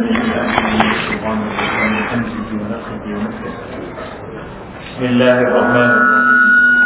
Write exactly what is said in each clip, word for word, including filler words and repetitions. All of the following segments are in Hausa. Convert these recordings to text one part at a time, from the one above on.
بسم الله الرحمن الرحيم.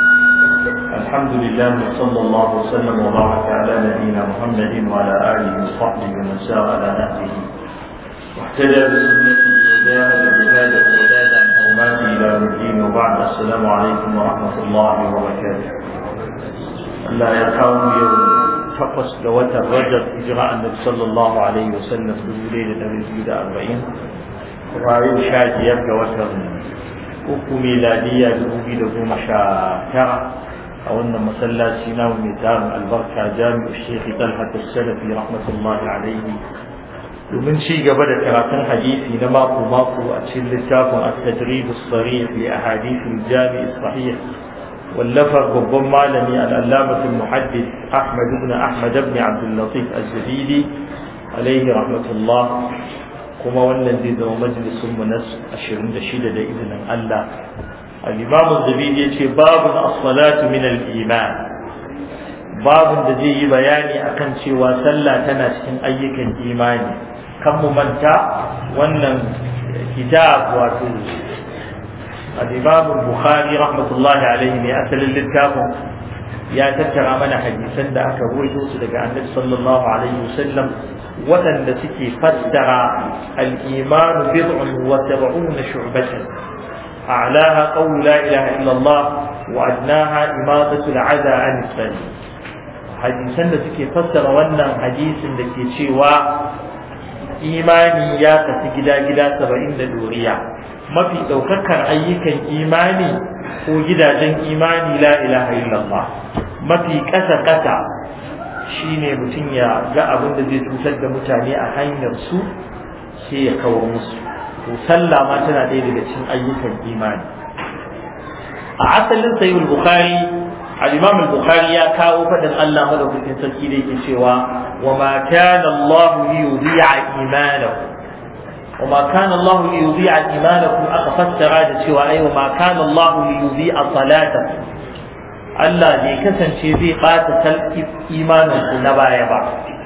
الحمد لله وصلى الله وسلم وبارك على نبينا محمد وعلى اله وصحبه ومن سار على نهجه واهتدى بسنته وجاهد بهذا الجهاد عن حرماته الى يوم الدين. وبعد، السلام عليكم ورحمه الله وبركاته. الله يرحم يوم تقص دوات الرجل إجراء النبي صلى الله عليه وسلم في ليلة الرجل أربعين وعيد شاهد يبقى وتر أكو ميلادية بأبي لهم شاكرة أو أن مسلا سينا وميتان البركة جامع الشيخ طلحة السلفي رحمة الله عليه. ومن شيء قبل كراتن حديثي نماكو ماكو أتشل لتاكم التدريب الصريح لأحاديث الجامع الصحيح واللفظ بالضم مالني العلامة المحدث أحمد بن أحمد بن عبد اللطيف الزبيدي عليه رحمة الله. كما والذي ذو مجلس منس أشرين دشيدة إذن الله. الإمام الزبيدي يقول باب الصلاة من الإيمان، باب الذي بياني أكن شوى سلا تنسين أيك الإيمان كم منتا وأن كتاب واتو الإمام البخاري رحمة الله عليه يأتل للكافر يا تترى من حديثا دا أكبوي توصدك عن النبي صلى الله عليه وسلم وأن تكي فسر الإيمان بضع وسبعون شعبة أعلاها قول لا إله إلا الله وأدناها إماطة العذى عن السبيل. حديثا دا تكي فسر وأن حديث لكي شوى إيماني يا تسجدا جدا سبعين دوريا mafi ɗaukakar ayyukan imani ko gidajen imani la ilaha illallah. Mafi ƙasa ƙasa shine mutum ya ga abin da zai cutar da mutane a hanyar su sai ya kawar musu. To sallah ma tana ɗaya daga cikin ayyukan imani. A asalin sahih al-Bukhari, al-Imam al-Bukhari ya kawo fadin Allah madaukakin sarki da yake cewa wa ma kana Allah liyudhi'a imanakum وما كان الله ليضيع إيمانكم أخفت هذا سوى أي وما كان الله ليضيع صلاتكم الله ذي كسن شيء ذي قاتل إيمانكم نبا يبع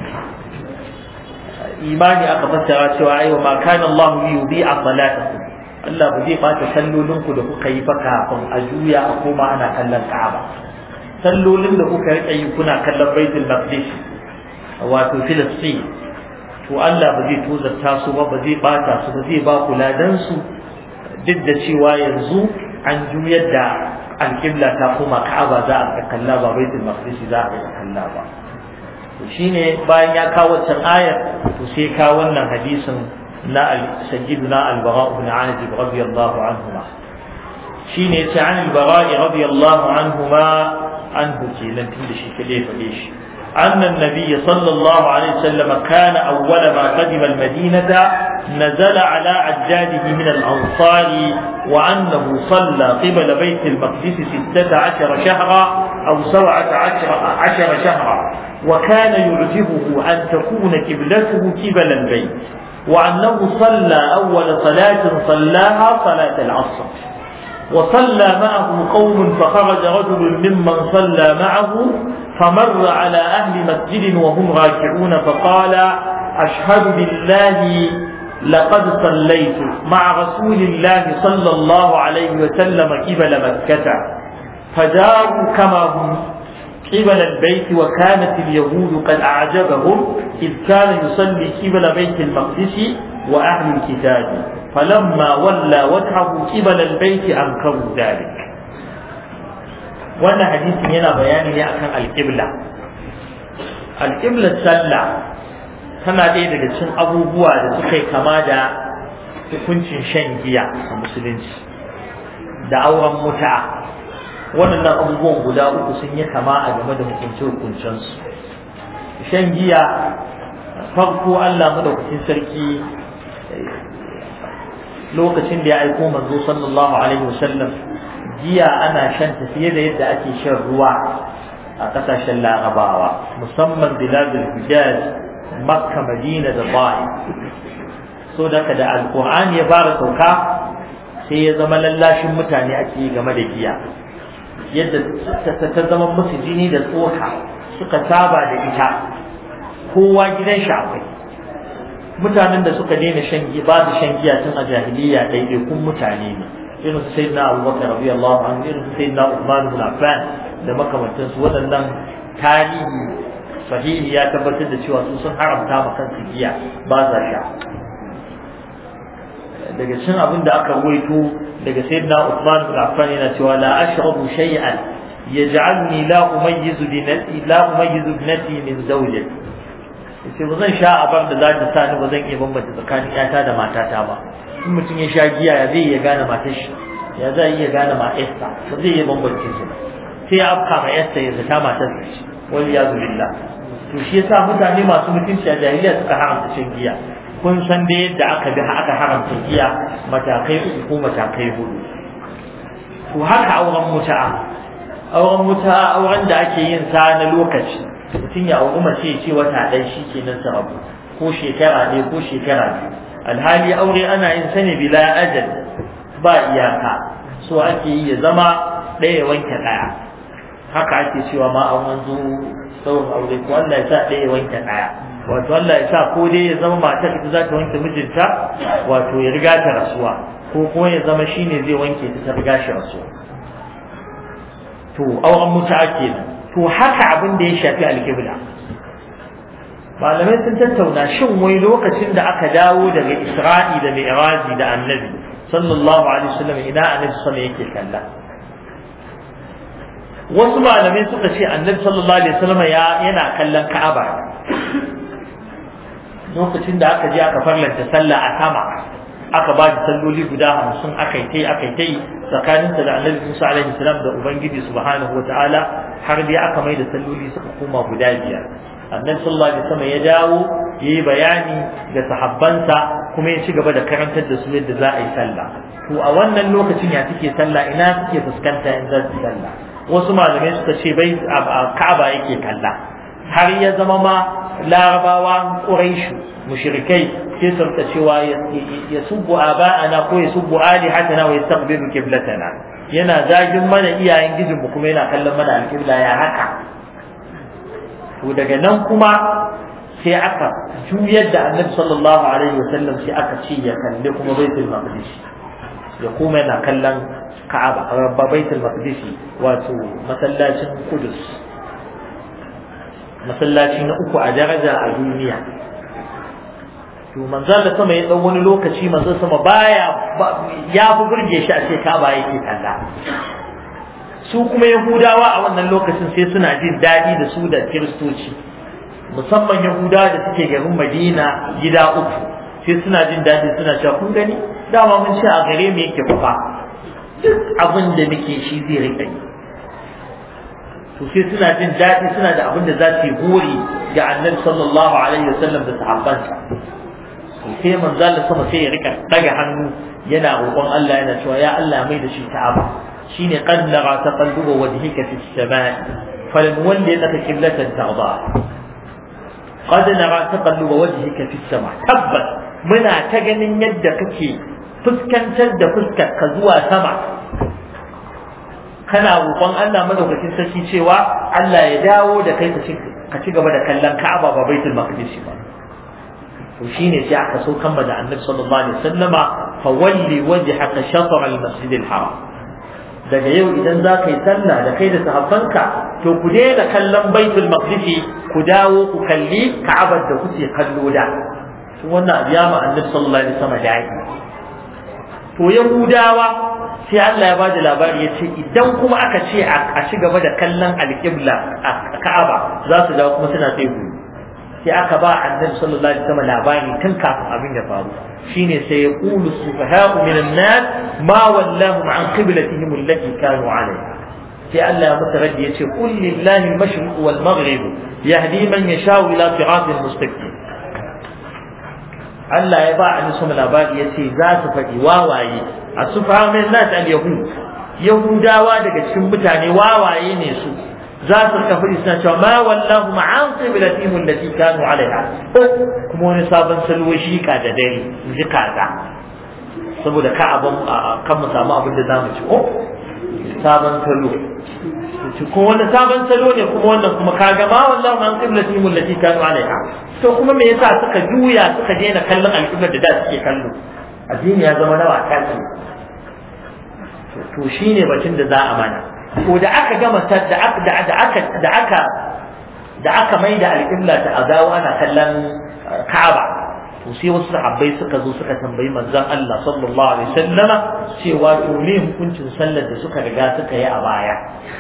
إيماني أخفت هذا سوى أي وما كان الله ليضيع صلاتكم الله بذي قاتل سلوا لنكم لكم كيفك أجويا أقوم أنا كلا الكعبة سلوا لنكم كيف يكون كلا بيت المقدس وفي فلسطين. to Allah ba zai tozarta su ba, ba zai bata su ba, zai ba kula dan su duk da cewa yanzu an juyar da alƙibla ta kuma Ka'aba za a kalla ba Baitul Maqdis za a kalla ba. To shine bayan ya kawo wannan ayar to sai ka wannan hadisin na sayyiduna al-Bara ibn Azib radiyallahu anhuma. Shine yace an al-Bara radiyallahu anhuma anhu kenan tunda shi kade fade shi أن النبي صلى الله عليه وسلم كان أول ما قدم المدينة نزل على عجاله من الأنصار وأنه صلى قبل بيت المقدس ستة عشر شهرا أو سبعة عشر, عشر شهرا وكان يعجبه أن تكون قبلته قبل البيت وأنه صلى أول صلاة صلاها صلاة العصر وصلى معه قوم فخرج رجل ممن صلى معه فمر على أهل مسجد وهم راكعون فقال أشهد بالله لقد صليت مع رسول الله صلى الله عليه وسلم قبل مكة فجاروا كما هم قبل البيت وكانت اليهود قد أعجبهم إذ كان يصلي قبل بيت المقدس وأهل الكتاب فلما ولى وجهه قبل البيت أنكروا ذلك. wannan hadisin yana bayani ne akan alƙibla. Alƙiblar sallah tana ɗaya daga cikin abubuwa da suka yi kama da hukuncin shan giya a musulunci da auren muta. Waɗannan abubuwan guda uku sun yi kama a game da hukunce-hukuncensu. Shan giya farko Allah madaukakin sarki lokacin da ya aiko manzo sallallahu alaihi wasallam giya ana shan ta fiye da yadda ake shan ruwa a kasashen larabawa musamman biladul hijaz makka madina da ta'if. so daga da alqur'ani ya fara sauka sai ya zama lallashin mutane ake yi game da giya, yadda ta zama musu jini da tsoka suka saba da ita, kowa gidan shi akwai. mutanen da suka daina shan giya ba su shan giya tun a jahiliya ɗaiɗaikun mutane ne irin su sayyidina Abubakar radiyallahu anhu irin su sayyidina Uthman ibn Affan da makamantansu waɗannan tarihi sahihi ya tabbatar da cewa su sun haramta ma kansu giya ba sa sha daga cikin abin da aka ruwaito daga sayyidina Uthman ibn Affan yana cewa la ashrabu shay'an yaj'alni la umayyizu bi la umayyizu ibnati min zawjati yace ba zan sha abar da za ta sa ni ba zan iya bambanta tsakanin ƴata da matata ba in mutum ya sha giya ya zai iya gane matar shi ya zai iya gane matarsa ba zai iya bambance su sai ya afka ma yarsa ya zata matar shi wal yazu billah to shi yasa mutane masu mutunci a jahiliya suka haramta shan giya kun san da yadda aka bi aka haramta giya matakai uku ko matakai hudu to haka auren mutu'a auren mutu'a auren da ake yin sa na lokaci mutum ya auri mace ya ce wata ɗaya shi ke nan sa rabu ko shekara ɗaya ko shekara biyu alhali aure ana yin sa ne bila ajal ba iyaka so ake yi ya zama ɗaya wanke ɗaya haka ake cewa ma an wanzu sauran aure ko Allah ya sa ɗaya wanke ɗaya wato Allah ya sa ko dai ya zama matar ita za ta wanke mijinta wato ya riga ta rasuwa ko kuma ya zama shine zai wanke ta ta riga shi rasuwa to auren mutu'a kenan to haka abin da ya shafi alƙibla malamai sun tattauna shin wai lokacin da aka dawo daga Isra'i da Mi'raji da Annabi sallallahu alaihi wasallam ina Annabi sallallahu yake kalla wasu malamai suka ce Annabi sallallahu alaihi wasallam ya yana kallon Ka'aba lokacin da aka je aka farlanta sallah a sama aka ba da salloli guda hamsin akai tai akai tai tsakaninsa da Annabi Musa alaihi salam da Ubangiji subhanahu wataala har dai aka mai da salloli suka koma guda biyar Annabi sallallahu alaihi wasallam ya dawo yayi bayani ga sahabbansa kuma ya ci gaba da karantar da su yadda za a yi sallah to a wannan lokacin ya take sallah ina suke fuskanta in za su sallah wasu malamai suka ce bai Ka'aba yake kalla har ya zama ma larabawa quraishu mushrikai sai su rika cewa ya subbu aba'ana ko ya subbu alihatana wa yastaqbilu qiblatana yana zagin mana iyayen gijinmu kuma yana kallon mana alqibla ya haka to daga nan kuma sai aka juyar da Annabi sallallahu alaihi wasallam sai aka ce ya kalli kuma Baitul Maqdis ya kuma yana kallon Ka'aba rabba Baitul Maqdis wato masallacin Qudus masallaci na uku a daraja a duniya to manzon da sama ya dan wani lokaci manzon sama baya ya fi burge shi a ce Ka'aba yake kalla su kuma Yahudawa a wannan lokacin sai suna jin dadi da su da Kiristoci musamman Yahudawa da suke garin Madina gida uku sai suna jin dadi suna cewa kun gani dama mun ce a gare mu yake fa duk abin da muke shi zai rika yi to sai suna jin daɗi suna da abin da za su yi gori ga Annabi sallallahu alaihi wasallam da sahabbansa to sai manzo Allah sama sai ya rika daga hannu yana roƙon Allah yana cewa ya Allah mai da shi Ka'aba shine qad nara taqalluba wajhika fi as-samaa'i falanwalli laka qiblatan tarda qad nara taqalluba wajhika fi as-samaa'i tabbas muna ta ganin yadda kake fuskantar da fuskar ka zuwa sama kana roƙon Allah madaukakin sarki cewa Allah ya dawo da kai ka ci gaba da kallon Ka'aba ba Baitul Maqdis ba to shine sai aka so kan da Annabi sallallahu alaihi wasallama fa walli wajhaka shatr al-masjid al-haram daga yau idan za ka yi sallah da kai da sahabbanka to ku daina kallon Baitul Maqdis ku dawo ku kalli Ka'abar da kuke kallo da to wannan abiyama Annabi sallallahu alaihi wasallama da yi to Yahudawa sai Allah ya bada labari ya ce idan kuma aka ce a ci gaba da kallon alƙibla a Ka'aba za su dawo kuma suna sai ku sai aka ba Annabi sallallahu alaihi wasallam labari tun kafin abin ya faru shine sai ya qulu sufaha'u minan nas ma wallahu an qiblatihim allati kanu alaiha sai Allah ya mutu raddi yace qul lillahi al-mashriq wal maghrib yahdi man yasha'u ila siratin mustaqim Allah ya ba Annabi sallallahu labari yace za su faɗi wawaye asufa min nas al-yahud yahudawa daga cikin mutane wawaye ne su za su ka fadi suna cewa ma wallahu ma'an qiblatihim allati kanu alaiha kuma wani sabon salwo shi ka da dare ji kaza saboda ka abun kan mu samu abin da zamu ci ko sabon salo ko wani sabon salo ne kuma wannan kuma kaga ma wallahu an qiblatihim allati kanu alaiha to kuma me yasa suka juya suka daina kallon alqiblar da da suke kallo addini ya zama nawa kaci to shine batun da za a mana ko da aka gama da aka da aka da aka da aka maida alqibla ta azawa ana kallon Ka'aba to sai wasu sahabbai suka zo suka tambayi manzon Allah sallallahu alaihi wasallama cewa to me hukuncin sallar da suka riga suka yi a baya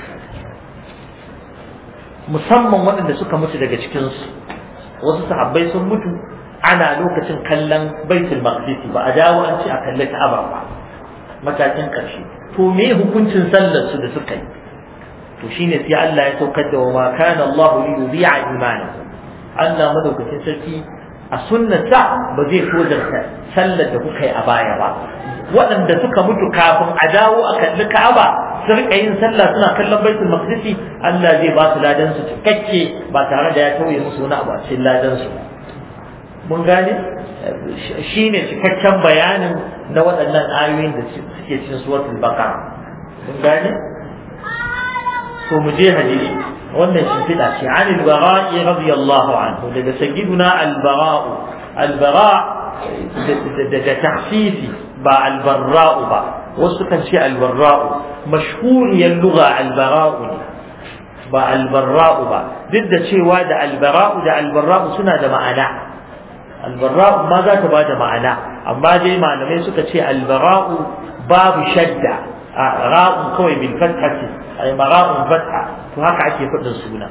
musamman waɗanda suka mutu daga cikinsu wasu sahabbai sun mutu ana lokacin kallon baitul maqdis ba a dawo an ce a kalli ka'aba ba matakin ƙarshe to me hukuncin sallar su da suka yi to shine sai Allah ya saukar da wa kana Allah li yudhi'a imanakum Allah madaukakin sarki a sunnata ba zai tozarta sallar da kuka yi a baya ba waɗanda suka mutu kafin a dawo a kalli ka'aba su rika yin sallah suna kallon baitul maqdisi Allah zai ba su ladan su cikakke ba tare da ya tauye musu wani abu a cikin ladan su mun gane shine cikakken bayanin na waɗannan ayoyin da suke cikin suratul baqara mun gane to mu je hadisi wannan shimfiɗa ce an al-bara'i radiyallahu anhu daga sayyiduna al-bara'u al-bara' da tahsisi ba al-barra'u ba wasu kan ce al-barra'u mashhuriyar lugha al-bara'u ba al-barra'u ba duk da cewa da al-bara'u da al-barra'u suna da ma'ana al-barra'u ma za ta ba da ma'ana amma dai malamai suka ce al-bara'u babu shadda ra'un kawai bil fathati ay mara'un fatha to haka ake faɗin suna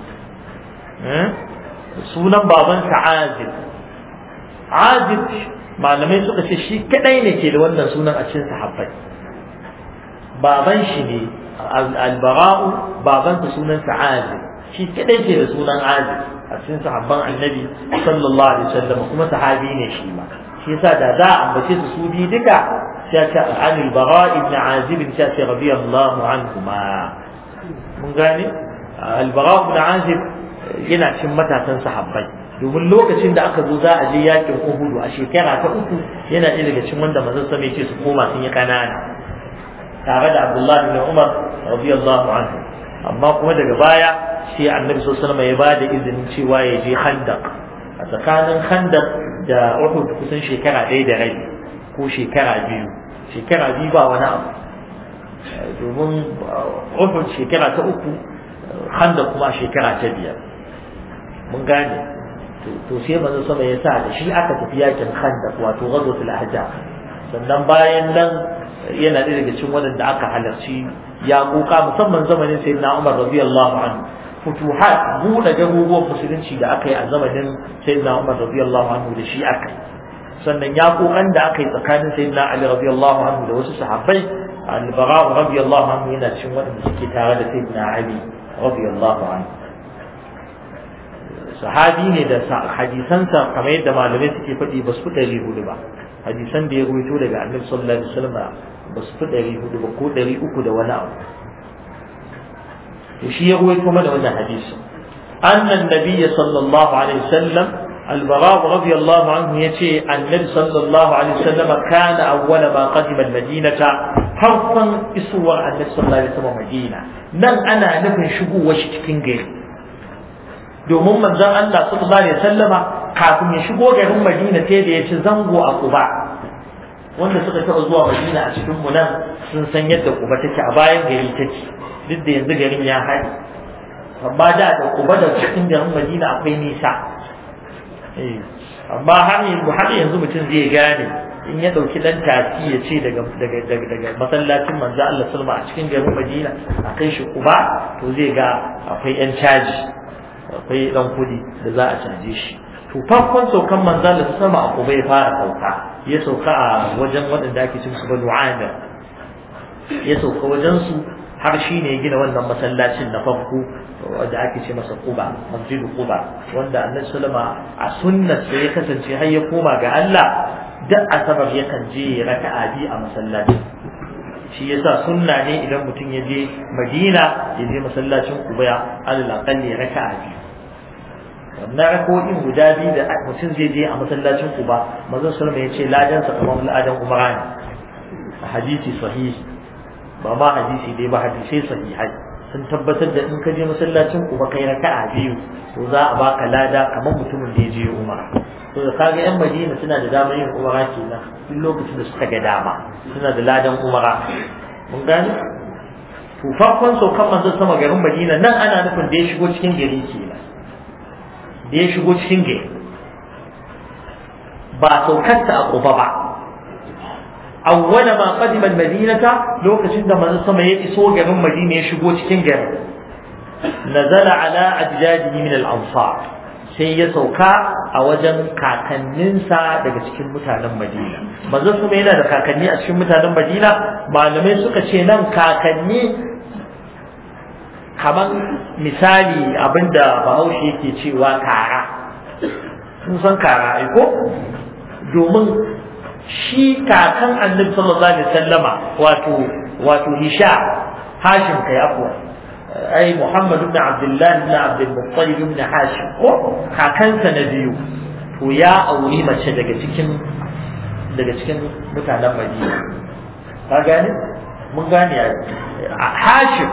sunan baban sa Azib Azib malamai suka ce shi kadai ne ke da wannan sunan a cikin sahabbai baban shi ne al-bara'u baban sa sunan sa Azib shi kadai ke da sunan Azib a cikin sahabban annabi sallallahu alaihi wasallam kuma sahabi ne shi ma shi yasa da za a ambace su su bi duka sai ta al-bara ibn Azib sai ta radiyallahu anhuma mun gane al-bara ibn Azib yana cikin matasan sahabbai domin lokacin da aka zo za a je yakin Uhud a shekara ta uku yana ɗaya daga cikin wanda manzon sama yake su koma sun yi kanana tare da Abdullah ibn Umar radiyallahu anhu amma kuma daga baya sai Annabi sallallahu alaihi wasallam ya bada izinin cewa ya je Khandaq a tsakanin Khandaq da Uhud kusan shekara ɗaya da rabi ko shekara biyu shekara biyu ba wani abu domin Uhud shekara ta uku Khandaq kuma shekara ta biyar mun gane to sai manzon sama ya sa da shi aka tafi yakin Khandaq wato ghazwatul Ahzab sannan bayan nan yana da daga cikin wadanda aka halarci ya koka musamman zamanin sayyidina Umar radiyallahu anhu futuhat buɗe garuruwan musulunci da aka yi a zamanin sayyidina Umar radiyallahu anhu da shi aka sannan ya kokan da aka yi tsakanin sayyidina Ali radiyallahu anhu da wasu sahabbai al-Bara radiyallahu anhu yana cikin wadanda suke tare da sayyidina Ali radiyallahu anhu sahabi ne da hadisansa kamar yadda malamai suke faɗi ba su fi ɗari hudu ba hadisan da ya rubuto daga annabi sallallahu alaihi wasallam ba su fi ɗari hudu ba ko ɗari uku da wani abu to shi ya rubuto mana wannan hadisi annan nabiyyi sallallahu alaihi wasallam al-bara radiyallahu anhu yace annabi sallallahu alaihi wasallam kana awwala ma qadima al-madinata farqan isuwar annabi sallallahu alaihi wasallam madina nan ana nufin shigowar shi cikin gari domin manzon Allah sallallahu alaihi wasallama kafin ya shigo garin Madina sai da ya ci zango a Quba wanda suka taɓa zuwa Madina a cikin mu nan sun san yadda Quba take a bayan gari take duk da yanzu garin ya haɗe amma da da Quba da cikin garin Madina akwai nisa eh amma har yanzu har yanzu mutum zai gane in ya dauki dan tafi ya ce daga daga daga masallacin manzo Allah sallallahu alaihi wasallam a cikin garin Madina a kai shi Quba to zai ga akwai yan caji akwai dan kudi da za a caje shi to farkon saukan manzon da sama a Quba ya fara sauka ya sauka a wajen waɗanda ake cin su Banu Amir ya sauka wajen su har shi ne ya gina wannan masallacin na farko wanda ake ce masa Quba Masjid Quba wanda Annabi sallama a sunnar sai ya kasance har ya koma ga Allah duk asabar yakan je raka'a bi a masallaci shi yasa sunna ne idan mutum ya je Madina ya je masallacin Quba alal aqalli raka'a biyu wannan rako'in guda biyu da mutum zai je a masallacin Quba manzon sallallahu ya ce ladan sa kamar ladan umara ne a hadisi sahihi ba ma hadisi dai ba hadisi sahihai sun tabbatar da in ka je masallacin Quba kai raka'a biyu to za a baka lada kamar mutumin da ya je umara to da kaga yan Madina suna da damar yin umara kenan duk lokacin da suka ga dama suna da ladan umara mun gane to farkon saukan manzon sama garin Madina nan ana nufin da ya shigo cikin gari kenan da ya shigo cikin gari ba saukar ta a Quba ba awwala ma qadima al-madinata lokacin da manzon sama ya iso garin Madina ya shigo cikin gari nazala ala ajdadihi min al-ansar sai ya sauka a wajen kakanninsa daga cikin mutanen Madina manzon sama yana da kakanni a cikin mutanen Madina malamai suka ce nan kakanni kaman misali abinda Bahaushe yake cewa kara sun san kara ai ko domin shi kakan Annabi sallallahu alaihi wasallama wato wato Hisha Hashim kai afwa ai Muhammad ibn Abdullah ibn Abdul Muttalib ibn Hashim ko kakansa na biyu to ya auri mace daga cikin daga cikin mutanen Madina ka gane mun gane Hashim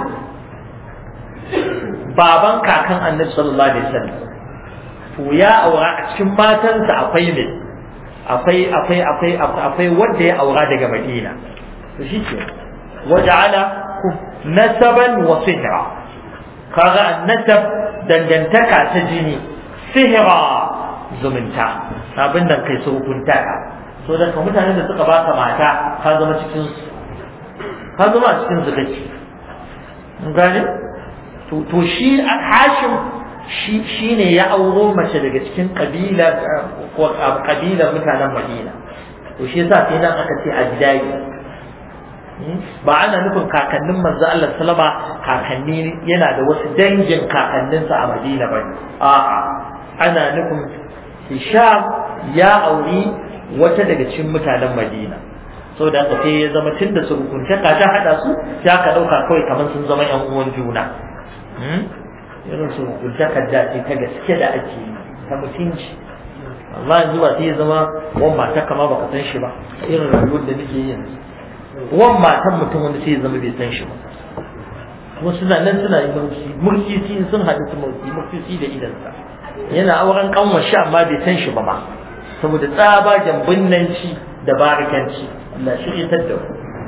baban kakan Annabi sallallahu alaihi wasallam to ya aura a cikin matansa akwai ne akwai akwai akwai akwai wanda ya aura daga Madina to shike waja'ala nasaban wa sihra kaga annasab dangantaka ta jini sihra zumunta abin da kai su hukunta so da mutanen da suka baka mata ka zama cikin ka zama cikin zukaci mun gane to to shi Hashim shi shine ya auro mace daga cikin kabila ko kabilar mutanen Madina to shi yasa sai nan aka ce ajdai ba ana nufin kakannin manzo Allah sallama kakanni yana da wasu dangin kakanninsa a Madina bane a'a ana nufin Hisham ya auri wata daga cikin mutanen Madina so da aka sai ya zama tunda su hukunta ka ta hada su sai aka dauka kawai kamar sun zama yan uwan juna irin su hukunta da ce ta gaske da ake ta mutunci amma yanzu ba sai ya zama wan mata kama baka san shi ba irin rayuwar da nake yi yanzu wan matan mutum wanda sai ya zama bai san shi ba wasu na nan suna yi mulki mulki sun haɗu su mulki mulki da idansa yana auren kanwar shi amma bai san shi ba ma saboda tsabagen binnanci da barikanci Allah shi ya tadda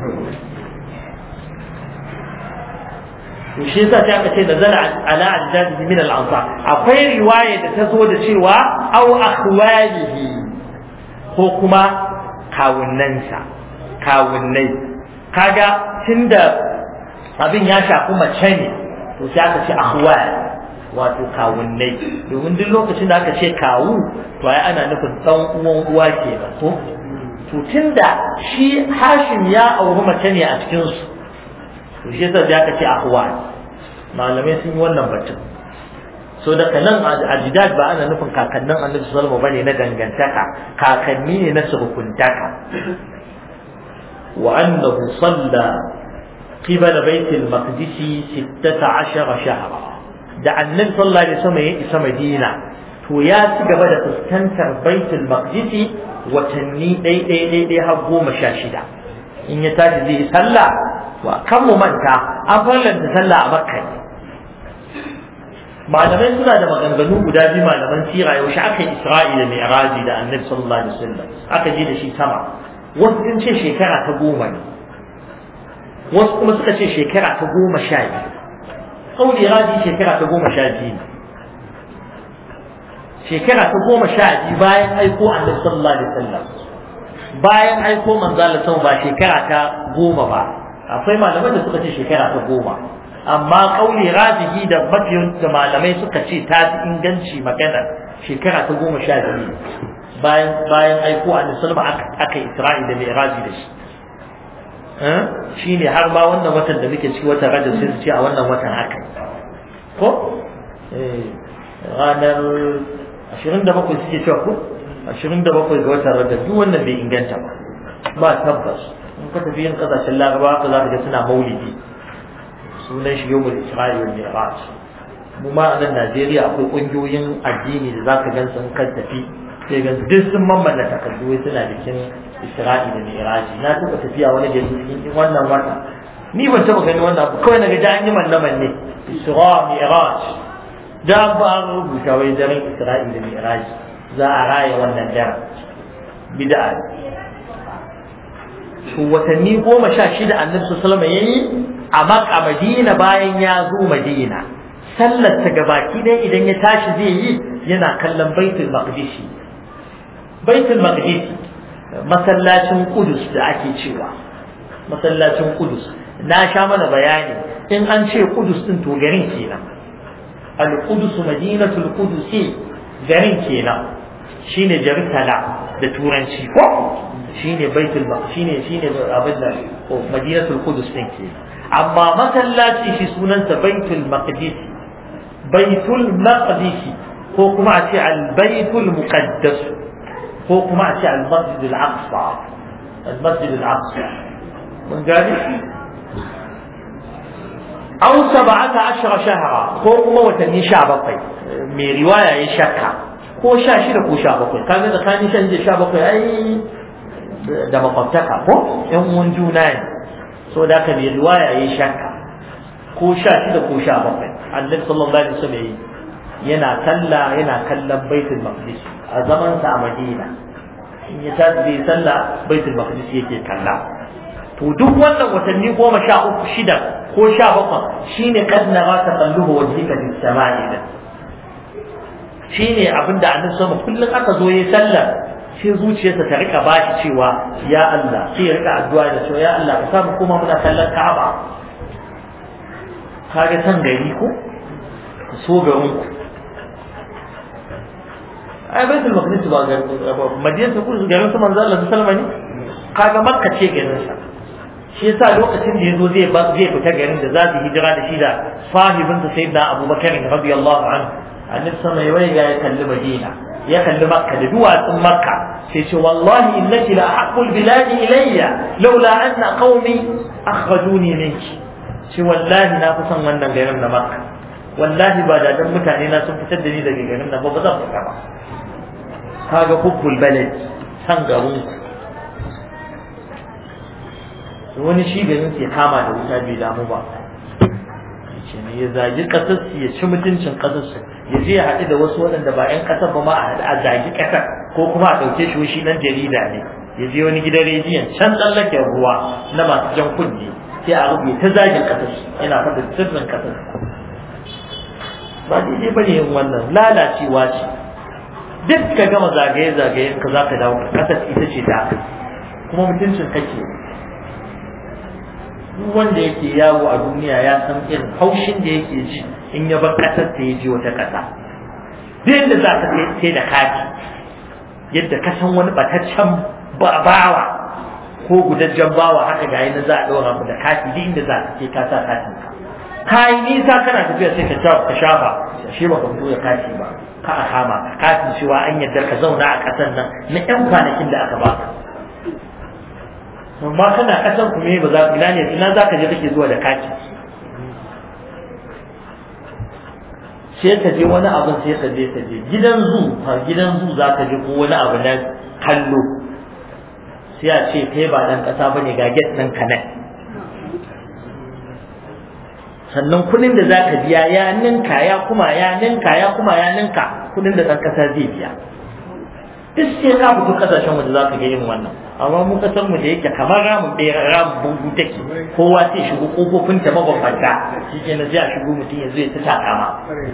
to shi yasa sai aka ce nazala ala ajdadihi min al-ansar akwai riwaya da ta zo da cewa au akhwalihi ko kuma kawunnansa kawunnai kaga tunda abin ya shafi mace ne to sai aka ce akhwal wato kawunnai domin duk lokacin da aka ce kawu to ai ana nufin dan uwan uwa kenan ko to tunda shi Hashim ya auri mace ne a cikin su to shi yasa aka ce akhwal malamai sun yi wannan batun so daga nan ajdad ba ana nufin kakannin Annabi sallallahu alaihi wasallam bane na dangantaka kakanni ne na surukuntaka wa annahu salla qibala bait al-maqdis sittata ashara shahra da Annabi sallallahu alaihi wasallam ya isa Madina to ya ci gaba da fuskantar bait al-maqdis watanni dai dai dai dai har goma sha shida in ya tashi zai sallah wa kan mu manta an farlanta sallah a Makka malamai suna da maganganu guda biyu malaman sira yaushe aka yi Isra'ila mai Mi'raji da Annabi sallallahu alaihi wasallam aka je da shi sama wasu sun ce shekara ta goma ne wasu kuma suka ce shekara ta goma sha biyu kauli raji shekara ta goma sha biyu shekara ta goma sha biyu bayan aiko Annabi sallallahu alaihi wasallam bayan aiko manzo Allah sallallahu ba shekara ta goma ba akwai malamai da suka ce shekara ta goma amma kauli rajihi da mafiyan da malamai suka ce ta fi inganci magana shekara ta goma sha biyu bayan bayan aiko Annabi sallallahu alaihi wasallam aka Isra'i da Mi'raji da shi eh shine har ma wannan watan da muke ciki watan Rajab sai su ce a wannan watan haka ko eh ranar ashirin da bakwai suke cewa ko ashirin da bakwai ga watan Rajab duk wannan bai inganta ba ba tabbas in ka tafi yin kasashen Larabawa ka za ka ga suna maulidi sunan shi yawmul Isra'i wal Mi'raj mu ma a nan Najeriya akwai kungiyoyin addini da zaka gansu in ka tafi sai ga duk sun mamalla takardu suna bikin Isra'i da Mi'raji na taɓa tafiya wani gari cikin wannan wata ni ban taba gani wannan abu kawai naga da an yi mallaman ne Isra Mi'raj da ba rubuta wai daren Isra'i da Mi'raj za a raya wannan daren bid'a to watanni goma sha shida annabi sallallahu alaihi wasallam yayi a Makka Madina bayan ya zo Madina sallar ta gabaki dai idan ya tashi zai yi yana kallon Baitul Maqdis Baitul Maqdis masallacin Qudus da ake cewa masallacin Qudus na sha mana bayani in an ce Qudus din to garin kenan al-Qudus Madinatul Qudus garin kenan shine Jerusalem da turanci ko shine Baitul Maqdis shine shine abin da Madinatul Qudus din kenan amma masallaci shi sunansa Baitul Maqdis Baitul Maqdis ko kuma a ce al-Baitul Muqaddas ko kuma a ce al-Masjid al-Aqsa al-Masjid al-Aqsa mun gani aw sab'ata ashara shahra ko kuma watanni sha bakwai mai riwaya ya shakka ko sha shida ko sha bakwai kaga tsakanin sha shida sha bakwai ai da makwabtaka ko yan uwan juna ne so da ka mai riwaya ya shakka ko sha shida ko sha bakwai annabi sallallahu alaihi wasallam yana kalla yana kallon Baitul Maqdis a zaman sa a Madina in ya tafi sallah Baitul Maqdis yake kalla to duk wannan watanni goma sha uku shida ko sha bakwai shine kad nara taqallubu wajhika bis sama'i da shine abinda annabi sallallahu kullun aka zo yayin sallah sai zuciyarsa ta rika bashi cewa ya Allah sai ya rika addu'a da cewa ya Allah ka samu kuma muna kallon Ka'aba kage san gari ko ka so garin ku ai Baitul Maqdis ba ga Madina ko garin su manzo Allah sallallahu alaihi wasallam ne kaga Makka ce garin sa shi yasa lokacin da yazo zai zai fita garin da za su hijira da shi da sahibin sa sayyidina Abubakar radiyallahu anhu annabi sallallahu alaihi wasallam ya kalli Madina ya kalli Makka da duwatsun Makka sai ce wallahi innaki la haqqul biladi ilayya laula anna qaumi akhrajuni minki shi wallahi na fi son wannan garin na Makka wallahi ba da dan mutane na sun fitar da ni daga garin nan ba ba zan fita ba kaga hubbul balad san garin wani shi garin sai kama da wuta bai damu ba ce ne ya zagi kasar ya ci mutuncin kasar ya je ya haɗu da wasu waɗanda ba ƴan ƙasar ba ma a haɗu a zagi ƙasar ko kuma a ɗauke shi shi nan jarida ne ya je wani gidan rediyon can tsallaken ruwa na masu jan kunne sai a rubuta ta zagin ƙasar yana faɗa sirrin ƙasar ba daidai ba ne yin wannan lalacewa ce duk ka gama zagaye-zagayen ka za ka dawo ƙasar ita ce ta kuma mutuncin kake duk wanda yake yawo a duniya ya san irin haushin da yake ji in ya bar ƙasar ta ya ji wata ƙasa duk yadda za ka sai da kati yadda ka san wani bataccen bawa ko gudajjen bawa haka ga yana za a ɗora mu da kati duk inda za ka sai ka sa katin ka kayi nisa kana tafiya sai ka shafa shi ba ka fito da kati ba ka a kama katin cewa an yadda ka zauna a ƙasar nan na ƴan kwanakin da aka baka amma kana ƙasar ku me ba za ina ne ina za ka je kake zuwa da kati sai ka je wani abu sai ka je ka je gidan zu har gidan zu za ka je ko wani abu na kallo sai a ce kai ba dan ƙasa bane ga get ɗin ka nan sannan kudin da za ka biya ya ninka ya kuma ya ninka ya kuma ya ninka kudin da ɗan ƙasa zai biya duk sai ka fito ƙasashen waje za ka ga yin wannan amma mu ƙasar mu da yake kamar ramin ɗaya ramin bungu take kowa sai shigo ƙofofin ta mabambanta shi ke na zai a shigo mutum ya zo ya ta takama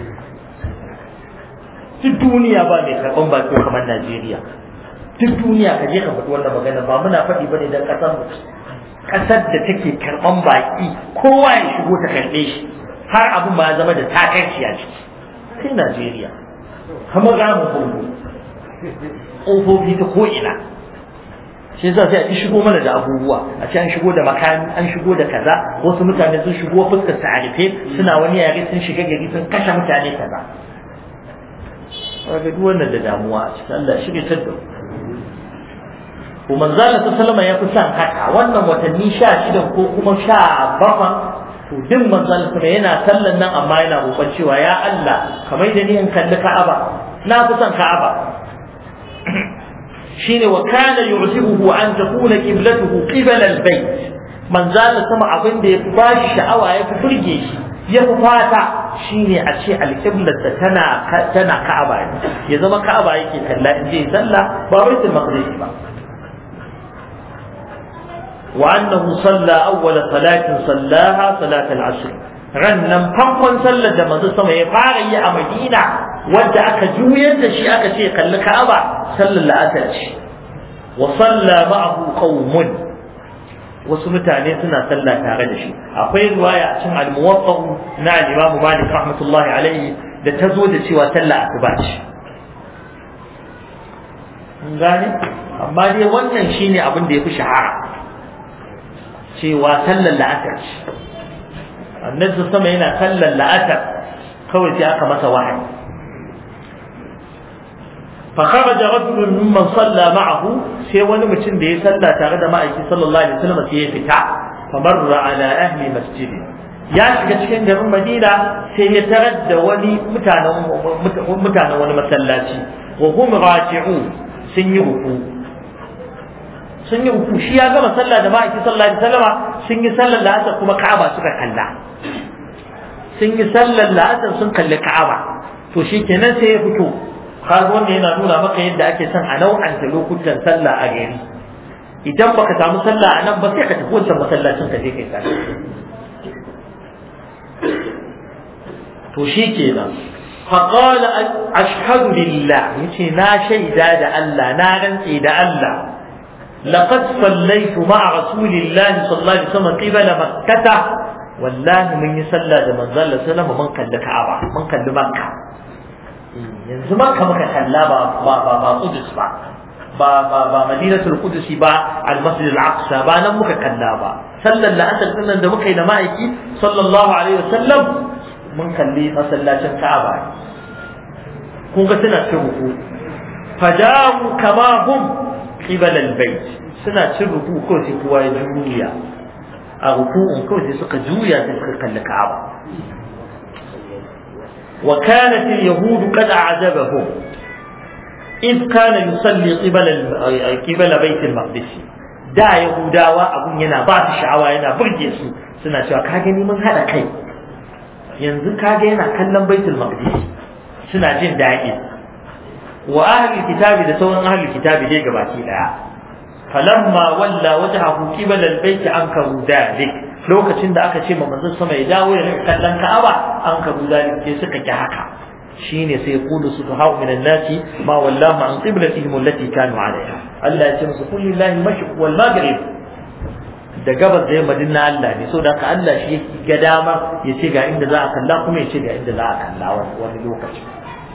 duk duniya ba mai karɓan baki kamar Najeriya duk duniya ka je ka faɗi wannan magana ba muna faɗi bane dan ƙasar mu ƙasar da take karɓan baki kowa ya shigo ta karɓe shi har abin ba zama da takarci a ciki sai Najeriya kamar ramin bungu ƙofofi ta ko'ina shi yasa sai a ci shigo mana da abubuwa a ce an shigo da makami an shigo da kaza wasu mutane sun shigo fuskar su a rufe suna wani yare sun shiga gari sun kashe mutane kaza kaga duk wannan da damuwa a cikin Allah shi ta da ko manzo Allah sallama ya fi san haka wannan watanni sha shida ko kuma sha bakwai to duk manzo Allah yana sallan nan amma yana roƙon cewa ya Allah kamar da ni in kalli Ka'aba na fi son Ka'aba shine wa kana yu'jibuhu an takuna qiblatuhu qibala al-bayt manzala sama abin da ya fi ba shi sha'awa ya fi burge shi ya fi fata shine a ce alƙiblarsa tana tana Ka'aba ne ya zama Ka'aba yake kalla in je sallah ba baitul maqdis ba wa annahu salla awwala salatin sallaha salat al-asr rannan farkon sallar da manzo sama ya fara yi a Madina wanda aka juyar da shi aka ce kalli Ka'aba sallar la'asar ce wa salla ma'ahu qaumun wasu mutane suna sallah tare da shi akwai riwaya a cikin al-muwatta na al-Imam Malik rahmatullahi alayhi da ta zo da cewa sallah asuba ce mun gane amma dai wannan shine abin da yafi shahara cewa sallar la'asar ce annabi sama yana sallar la'asar kawai sai aka masa wahayi فخرج رجل ممن صلى معه sai wani mutum da ya salla tare da ma'aiki sallallahu alaihi wasallam sai ya fita famarra ala ahli masjid ya shiga cikin garin Madina sai ya tarar da wani mutanen mutanen wani masallaci wa hum raji'un sun yi ruku sun yi ruku shi ya gama sallah da ma'aiki sallallahu alaihi wasallam sun yi sallar la'asar kuma Ka'aba suka kalla sun yi sallar la'asar sun kalli Ka'aba to shikenan sai ya fito kaga wanda yana nuna maka yadda ake son a nau'anta lokutan sallah a gari idan baka samu sallah a nan ba sai ka tafi wancan masallacin ka je kai sallah to shi kenan fa qala ashhadu lillah yace na shaida da Allah na rantsi da Allah laqad sallaytu ma'a rasulillahi sallallahu alaihi wasallam qibala makkah wallahi mun yi sallah da manzon Allah sallallahu alaihi wasallam mun kalli Ka'aba mun kalli Makka yanzu Makka muka kalla ba ba ba ba Qudus ba ba ba ba Madinatul Qudus ba al-Masjid al-Aqsa ba nan muka kalla ba sallar la'asar din da muka yi da ma'aiki sallallahu alaihi wasallam mun kalli masallacin Ka'aba kun ga suna cin ruku fajamu kama hum qibala al-bayt suna cin ruku ko sai kowa ya juya a ruku'un ko sai suka juya sai suka kalli Ka'aba وكانت اليهود قد أعجبهم إذ كان يصلي قبل قبل بيت المقدس دا يهودا وأبن ينا بات الشعوى ينا برجس سنة شوى كاجني من هذا كي ينزل كاجينا كلم بيت المقدس سنة جن دائم وأهل الكتاب إذا سوى أهل الكتاب دي قباتي لا فلما ولى وجهه قبل البيت أنكروا ذلك lokacin da aka ce ma manzon sama ya dawo ya kallon Ka'aba an kabu zalika sai suka ki haka shine sai yaqulu subhanahu minan nasi ma wallahu an qiblatihim allati kanu alaiha Allah ya ce musu kullu lillahi al-mashriq wal maghrib da gabas da yamma dinna Allah ne so da ka Allah shi ga dama ya ce ga inda za a kalla kuma ya ce ga inda za a kalla wani lokaci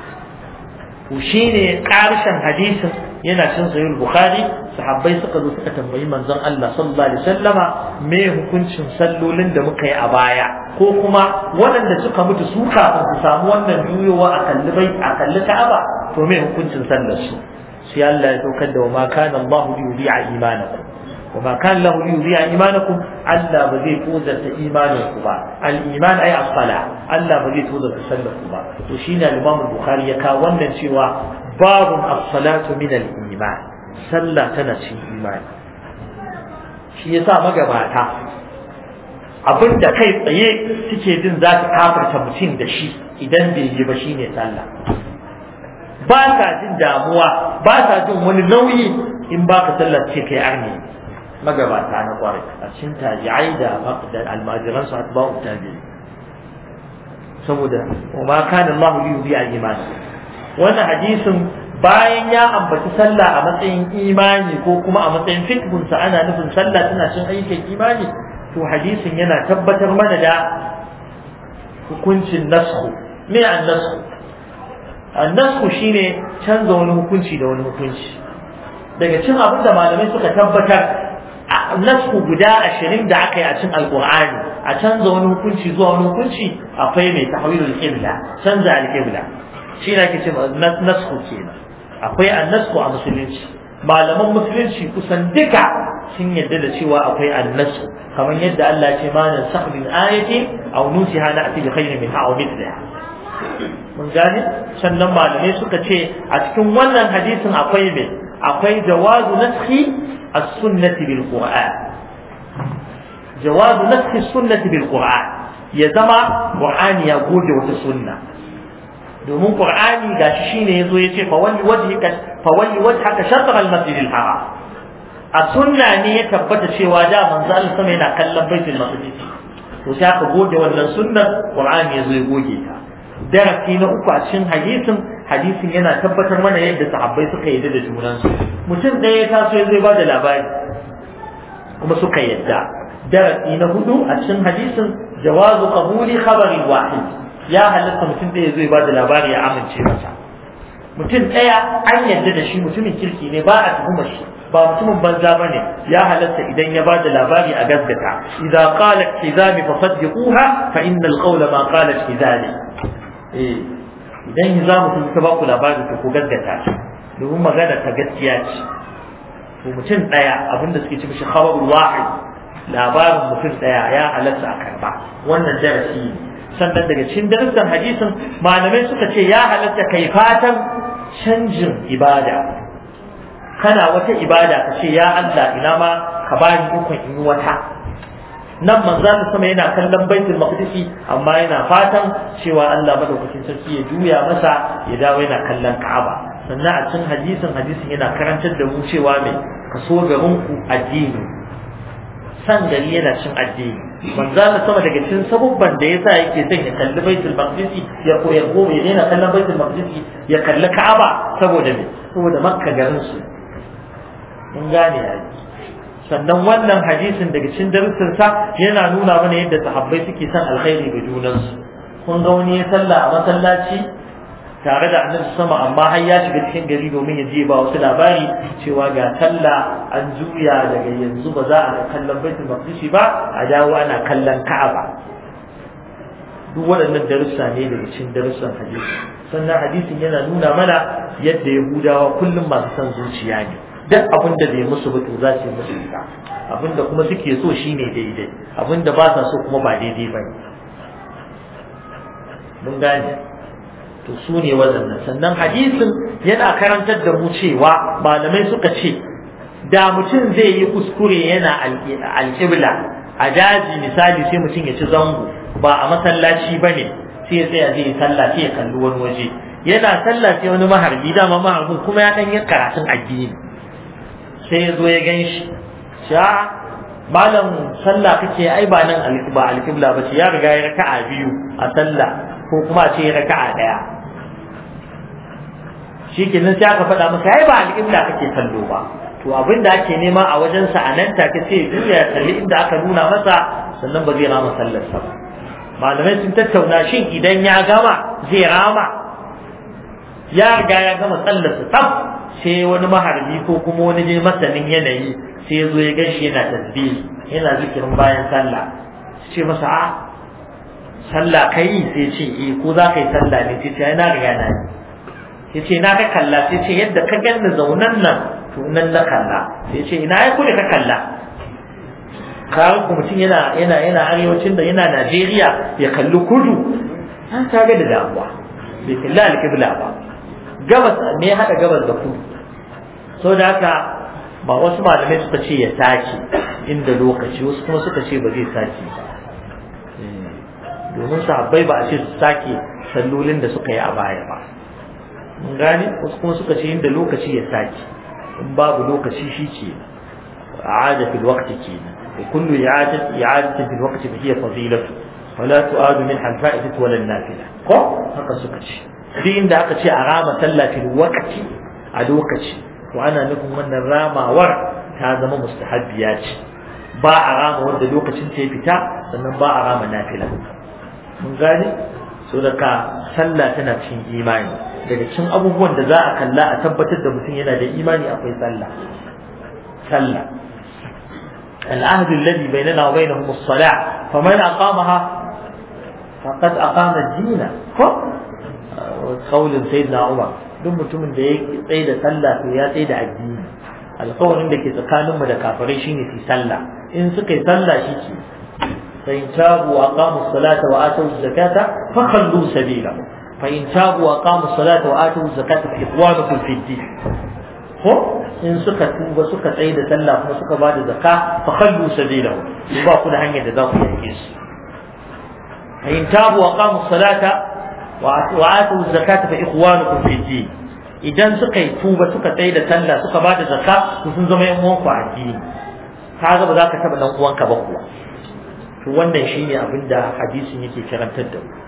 to shine karshen hadisin yana cin sahih bukhari sahabbai suka zo suka tambayi manzon Allah sallallahu alaihi wasallama me hukuncin sallolin da muka yi a baya ko kuma waɗanda suka mutu su kafin su samu wannan juyowa a kalli bai a kalli Ka'aba to me hukuncin sallar su sai Allah ya saukar da ma kana Allah yudi'a imanakum wa ma kana lahu yudi'a imanakum Allah ba zai tozarta imanin ku ba al-iman ay as-sala Allah ba zai tozarta sallar ku ba to shine al-Imam Bukhari ya kawo wannan cewa babun as-salatu min al-iman sallah tana cin imani shi yasa magabata abinda kai tsaye suke jin za ta kafirta mutum da shi idan bai yi ba shine sallah ba sa jin damuwa ba sa jin wani nauyi in ba ka sallah ce kai arni magabata na kwarai a cikin tabi'ai da maqdal almajiran su atba'u tabi'i saboda wa ma kana Allah li yudi'a imani wannan hadisin bayan ya ambaci sallah a matsayin imani ko kuma a matsayin fiqhun sa ana nufin sallah tana cin aikin imani to hadisin yana tabbatar mana da hukuncin nasxu me an nasxu an nasxu shine canza wani hukunci da wani hukunci daga cin abin da malamai suka tabbatar nasxu guda ashirin da aka yi a cin alqur'ani a canza wani hukunci zuwa wani hukunci akwai mai tahwilul qibla canza al-qibla shi ne ake cewa nasxu kenan akwai annasku a musulunci malaman musulunci kusan duka sun yadda da cewa akwai annasku kamar yadda Allah ya ce ma nan sakh min ayati aw nusiha na'ti bi khayrin minha aw mithliha mun gane sannan malamai suka ce a cikin wannan hadisin akwai me akwai jawazu naskhi as-sunnati bil qur'an jawazu naskhi sunnati bil qur'an ya zama qur'ani ya goge wata sunna domin qur'ani gashi shine yazo yace fa walli wajhika fa walli wajhaka shatr al masjid al haram a sunna ne ya tabbata cewa da manzo Allah sama yana kallon baitul maqdis to sai aka goge wannan sunnar qur'ani yazo ya goge ta darasi na uku a cikin hadisin hadisin yana tabbatar mana yadda sahabbai suka yadda da junansu mutum ɗaya ya taso ya zai ba da labari kuma suka yadda darasi na hudu a cikin hadisin jawazu qabuli khabari wahid ya halatta mutum ɗaya zai ba da labari ya amince masa mutum ɗaya an yadda da shi mutumin kirki ne ba a tuhumar shi ba mutumin banza bane ya halatta idan ya ba da labari a gaskata idza qalat hizami fasaddiquha fa innal qawla ma qalat hizami eh idan za mu ta ba ku labarin ta ko gaggata shi domin magana ta gaskiya ce to mutum daya abinda suke ci mishi khabarul wahid labarin mutum daya ya halatta a karba wannan darasi sannan daga cikin darasin hadisin malamai suka ce ya halatta kai fatan canjin ibada kana wata ibada ka ce ya Allah ina ma ka bani ikon in yi wata nan manzon sama yana kallon baitul maqdisi amma yana fatan cewa Allah madaukakin sarki ya juya masa ya dawo yana kallon Ka'aba sannan a cikin hadisin hadisin yana karantar da mu cewa mai kaso garin ku addini san gari yana cin addini manzon sama daga cikin sabubban da yasa yake son ya kalli baitul maqdisi ya koyar gobe ya daina kallon baitul maqdisi ya kalli Ka'aba saboda me saboda Makka garin su mun gane yayi sannan wannan hadisin daga cikin darussansa yana nuna mana yadda sahabbai suke son alkhairi ga junansu kun ga wani ya salla a masallaci tare da annabi sama amma har ya shiga cikin gari domin ya je ba wasu labari cewa ga sallah an juya daga yanzu ba za a kallon baitul maqdis ba a dawo ana kallon Ka'aba duk waɗannan darussa ne daga cikin darussan hadisi sannan hadisin yana nuna mana yadda Yahudawa kullum masu son zuciya ne duk abin da bai musu ba to za su yi musu ita abin da kuma suke so shine daidai abin da ba sa so kuma ba daidai ba ne mun gane to su ne waɗannan sannan hadisin yana karantar da mu cewa malamai suka ce da mutum zai yi kuskure yana alƙibla a daji misali sai mutum ya ci zango ba a masallaci ba ne sai ya tsaya zai yi sallah sai ya kalli wani waje yana sallah sai wani maharbi dama maharbin kuma ya ɗan yi karatun addini sai ya zo ya gan shi sha malam sallah kake ai ba nan ba alƙibla ba ce ya riga ya raka'a biyu a sallah ko kuma ce ya raka'a daya shikenan sai aka faɗa masa ai ba alƙibla kake kallo ba to abin da ake nema a wajen sa a nan take sai duniya kalli inda aka nuna masa sannan ba zai rama sallar sa ba malamai sun tattauna shin idan ya gama zai rama ya riga ya gama sallar sa tab sai wani maharbi ko kuma wani ne masanin yanayi sai ya zo ya gan shi yana tasbih yana zikirin bayan sallah ce masa a sallah kai sai ce eh ko za ka yi sallah ne sai ce ai na riga na yi sai ce na ka kalla sai ce yadda ka ganni zaunan nan to nan na kalla sai ce ina ai kudi ka kalla kawai ku mutum yana yana yana arewacin da yana Najeriya ya kalli kudu an ta ga da damuwa bai kalla alƙibla ba gabas ne hada gabas da kudu so da haka ba wasu malamai suka ce ya sake inda lokaci wasu kuma suka ce ba zai sake ba domin sahabbai ba a ce su sake sallolin da suka yi a baya ba mun gane wasu kuma suka ce inda lokaci ya sake in babu lokaci shi ce a'ada fil waqti kenan wa kullu i'adat i'adatu fil waqti hiya fadilatu wala tu'adu min al-fa'idati wala an-nafila ko haka suka ce duk inda aka ce a rama sallah fil waqti a lokaci to ana nufin wannan ramawar ta zama mustahabbiya ce ba a rama wanda lokacin ta ya fita sannan ba a rama nafila mun gane so da ka sallah tana cikin imani daga cikin abubuwan da za a kalla a tabbatar da mutum yana da imani akwai sallah sallah العهد الذي بيننا وبينهم الصلاة فمن أقامها فقد أقام الدين قول سيدنا عمر duk mutumin da ya tsaye da sallah to ya tsaye da addini alƙawarin da ke tsakaninmu da kafirai shine su sallah in suka yi sallah shi ke fa in tabu wa aqamu salata wa atu zakata fa khallu sabila fa in tabu wa aqamu salata wa atu zakata fa ikhwanukum fi din ko in suka tuba suka tsaye da sallah kuma suka ba da zakka fa khallu sabilahu ba ku da hanyar da za ku yake su in tabu wa qamu salata wa atu zakata fa ikhwanukum fi din idan suka yi tuba suka tsaye da sallah suka ba da zakka to sun zama yan uwanku a addini kaga ba za ka taba dan uwanka ba kuwa to wannan shine abinda hadisin yake karantar da mu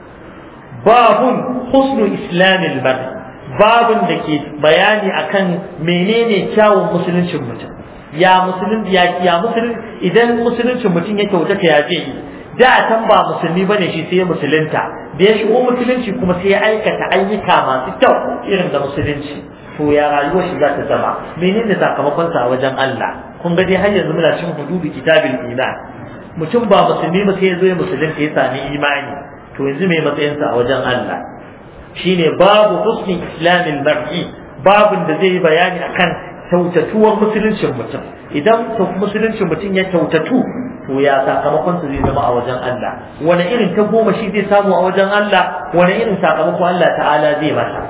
babun husnu islamil mar'i babun da ke bayani akan menene kyawun musuluncin mutum ya musulunci ya ya musulun idan musuluncin mutum ya kyautata ya je da tan ba musulmi bane shi sai ya musulunta da ya shigo musulunci kuma sai ya aikata ayyuka masu kyau irin da musulunci to ya rayuwar shi za ta zama menene sakamakon sa a wajen Allah kun ga dai har yanzu muna cin hudubi kitabil iman mutum ba musulmi ba sai ya zo ya musulunta ya sami imani to yanzu mai matsayin sa a wajen Allah shine babu husni islamil mar'i babun da zai yi bayani akan kyautatuwar musuluncin mutum idan musuluncin mutum ya kyautatu to ya sakamakon su zai zama a wajen Allah wani irin ta goma shi zai samu a wajen Allah wani irin sakamakon Allah ta'ala zai masa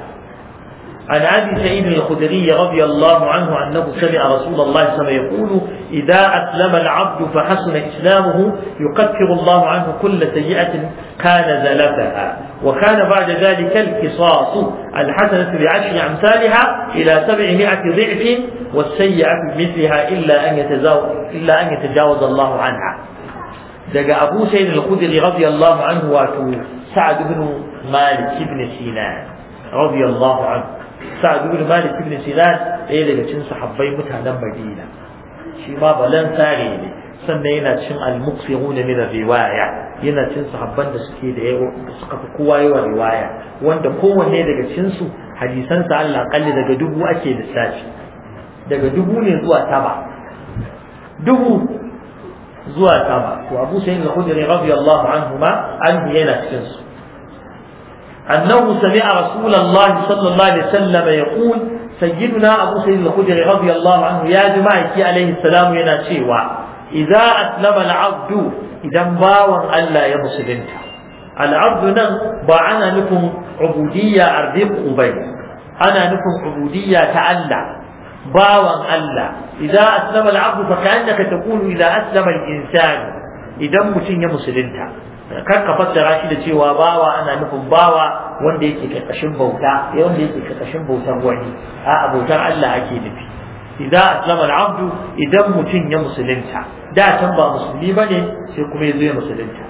عن أبي سعيد الخدري رضي الله عنه أنه سمع رسول الله صلى الله عليه وسلم يقول إذا أسلم العبد فحسن إسلامه يكفر الله عنه كل سيئة كان زلفها وكان بعد ذلك القصاص الحسنة بعشر أمثالها إلى سبعمائة ضعف والسيئة بمثلها إلا أن يتجاوز إلا أن يتجاوز الله عنها. دقى أبو سعيد الخدري رضي الله عنه واتو سعد بن مالك بن سينان رضي الله عنه سعد بن مالك بن سينان ɗaya daga cikin sahabbai mutanen Madina shi ma balan sare ne sannan yana cikin al-muqsirun min riwaya yana cikin sahabban da suke da yawa suka fi kowa yawa riwaya wanda kowanne daga cikin su hadisan sa Allah kalli daga dubu ake lissafi daga dubu ne zuwa taba dubu zuwa taba to Abu Sa'id al-Khudri radiyallahu anhu ma anhu yana cikin su أنه سمع رسول الله صلى الله عليه وسلم يقول سيدنا أبو سعيد الخدري رضي الله عنه يا جماعة عليه السلام يناشيوا إذا أسلم العبد إذا باوا ألا يمسلمت العبد نن باعنا لكم عبودية أرزق أبي أنا لكم عبودية تعلى باوا ألا إذا أسلم العبد فكأنك تقول إذا أسلم الإنسان إذا متن يمسلمت kar ka fassara shi da cewa bawa ana nufin bawa wanda yake karkashin bauta ya wanda yake karkashin bautar wani a bautar Allah ake nufi idan aslama al-abdu idan mutum ya musulunta da can ba musulmi bane sai kuma yazo ya musulunta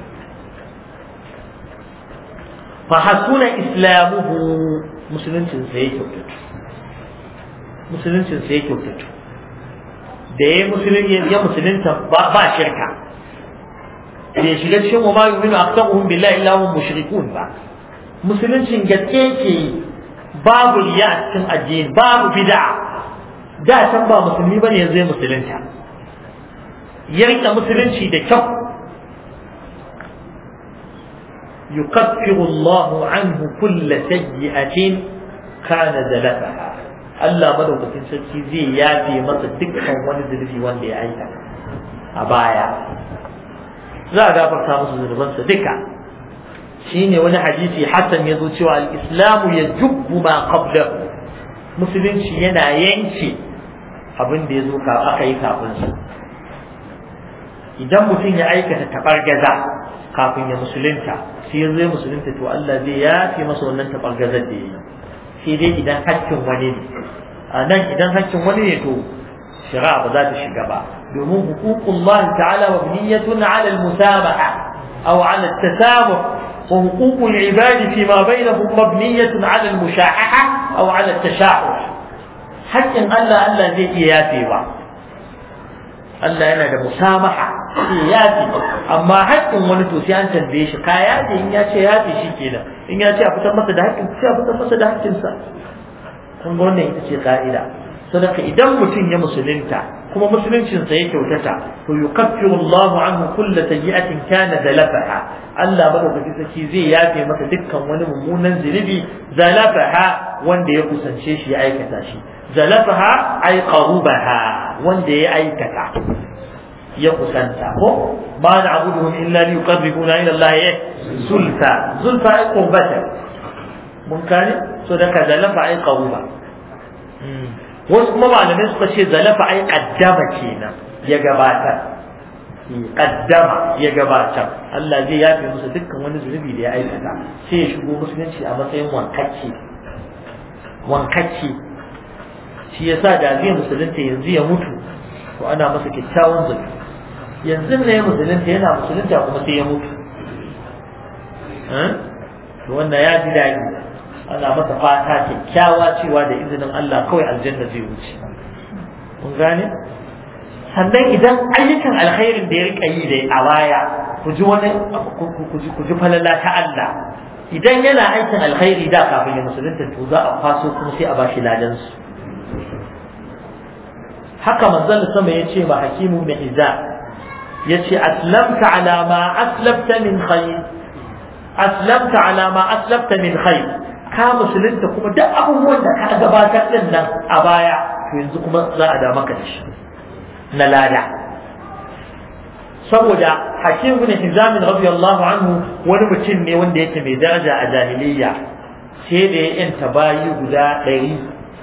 fa hasuna islamuhu musuluncin sa yake kyautatu musuluncin sa yake kyautatu da ya musulunci ya musulunta ba shirka bai shiga cikin wa ma yu'minu aktsaruhum billahi illa hum mushrikun ba musuluncin gaske yake babu riya a cikin addini babu bid'a da san ba musulmi bane yanzu ya musulunta ya rika musulunci da kyau yukaffiru Allahu anhu kull sayyi'atin kana zalafaha Allah madaukakin sarki zai yafe masa dukkan wani zunubi wanda ya aikata a baya za a gafarta musu zunubansa duka shine wani hadisi hasan yazo cewa al-islamu yajubbu ma qablahu musulunci yana yanke abin da yazo ka aka yi kafin sa idan mutum ya aikata tabargaza kafin ya musulunta sai yazo ya musulunta to Allah zai yafe masa wannan tabargazar da yayi sai dai idan hakkin wani ne a nan idan hakkin wani ne to shari'a ba za ta shiga ba domin huququllah ta'ala mabniyatun 'ala al-musamaha aw 'ala at-tasamuh wa huququl 'ibadi fima bainahum mabniyatun 'ala al-mushahaha aw 'ala at-tashahhud hakkin Allah Allah zai iya yafewa Allah yana da musamaha sai yafi amma hakkin wani to sai an tambaye shi ka yafi in ya ce yafi shikenan in ya ce a fitar masa da hakkin sai a fitar masa da hakkin sa kun ga wannan ita ce ka'ida sadaka idan mutum ya musulunta kuma musuluncin sa ya kyautata to yukaffiru Allahu anhu kull sayyi'atin kana zalafaha Allah madaukakin sarki zai yafe masa dukkan wani mummunan zunubi zalafaha wanda ya kusance shi ya aikata shi zalafaha ay qarubaha wanda ya aikata ya kusanta ko ma na'buduhum illa liyuqarribuna ila Allah zulfa zulfa ay qurbata mun kane so da ka zalafa ay qaruba wasu kuma malamai suka ce zalafa ai qaddama kenan ya gabatar qaddama ya gabatar Allah zai yafe musu dukkan wani zunubi da ya aikata sai ya shigo musulunci a matsayin wankacce wankacce shi yasa da zai musulunta yanzu ya mutu to ana masa kyakkyawan zato yanzu ne ya musulunta yana musulunta kuma sai ya mutu to wannan ya ji daɗi ana masa fata kyakkyawa cewa da izinin Allah kawai aljanna zai wuce kun gane sannan idan ayyukan alkhairin da ya rika yi da a baya ku ji wani ku ji falala ta Allah idan yana aikin alkhairi da kafin ya musulunta to za a faso kuma sai a bashi ladan su haka manzon sama yace ma hakimu bin Iza yace aslamta ala ma aslafta min khair aslamta ala ma aslafta min khair ka musulunta kuma duk abubuwan da ka gabatar din nan a baya to yanzu kuma za a da maka da shi na lada saboda hakim bin hizam radiyallahu anhu wani mutum ne wanda yake mai daraja a jahiliyya sai da ya yanta bayi guda ɗari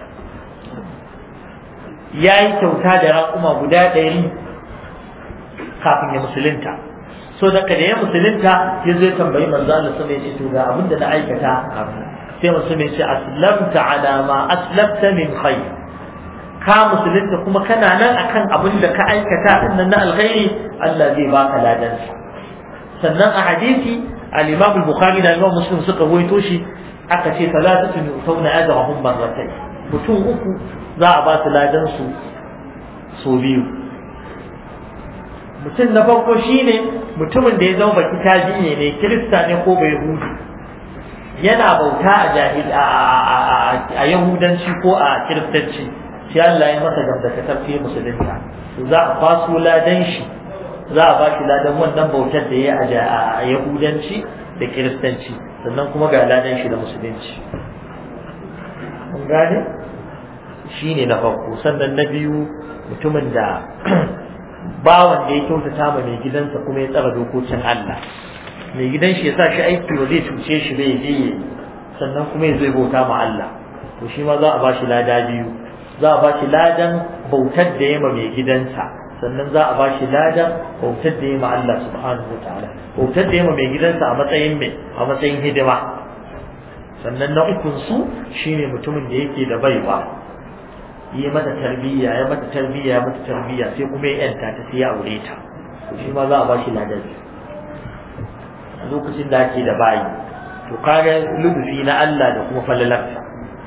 ya yi kyauta da raƙuma guda ɗari kafin ya musulunta so da kada ya musulunta ya zai tambayi manzo Allah sama ya ce to ga abin da na aikata sai musulmi ya ce aslamta ala ma aslamta min khair ka musulunta kuma kana nan akan abin da ka aikata din nan na alkhairi Allah zai baka ladan sannan a hadisi al-Imam al-Bukhari da Imam Muslim suka rawaito shi aka ce salatatu yu'tawna ajrahum marratayn mutum uku za a ba su ladan su so biyu mutum na farko shine mutumin da ya zama baki tabi'i ne kirista ne ko bai hudu yana bauta a jahil a yahudanci ko a kiristanci sai Allah ya masa gamdakatar fiye musulunta to za a faso ladan shi za a ba shi ladan wannan bautar da ya a yahudanci da kiristanci sannan kuma ga ladan shi da musulunci mun gane shine na farko sannan na biyu mutumin da bawan da ya kyautata ma mai gidansa kuma ya tsara dokokin Allah mai gidan shi ya sa shi aiki ba zai cuce shi bai je sannan kuma ya zai bauta ma Allah to shi ma za a ba shi lada biyu za a ba shi ladan bautar da ya ma mai gidansa sannan za a ba shi ladan bautar da ya ma Allah subhanahu wa ta'ala bautar da ya ma mai gidansa a matsayin mai a matsayin hidima sannan na ukun su shine mutumin da yake da baiwa yi mata tarbiyya ya mata tarbiyya ya mata tarbiyya sai kuma ya yanta ta sai ya aure ta to shi ma za a ba shi ladan a lokacin da ake da bayi to kaga lubufi na Allah da kuma falalarsa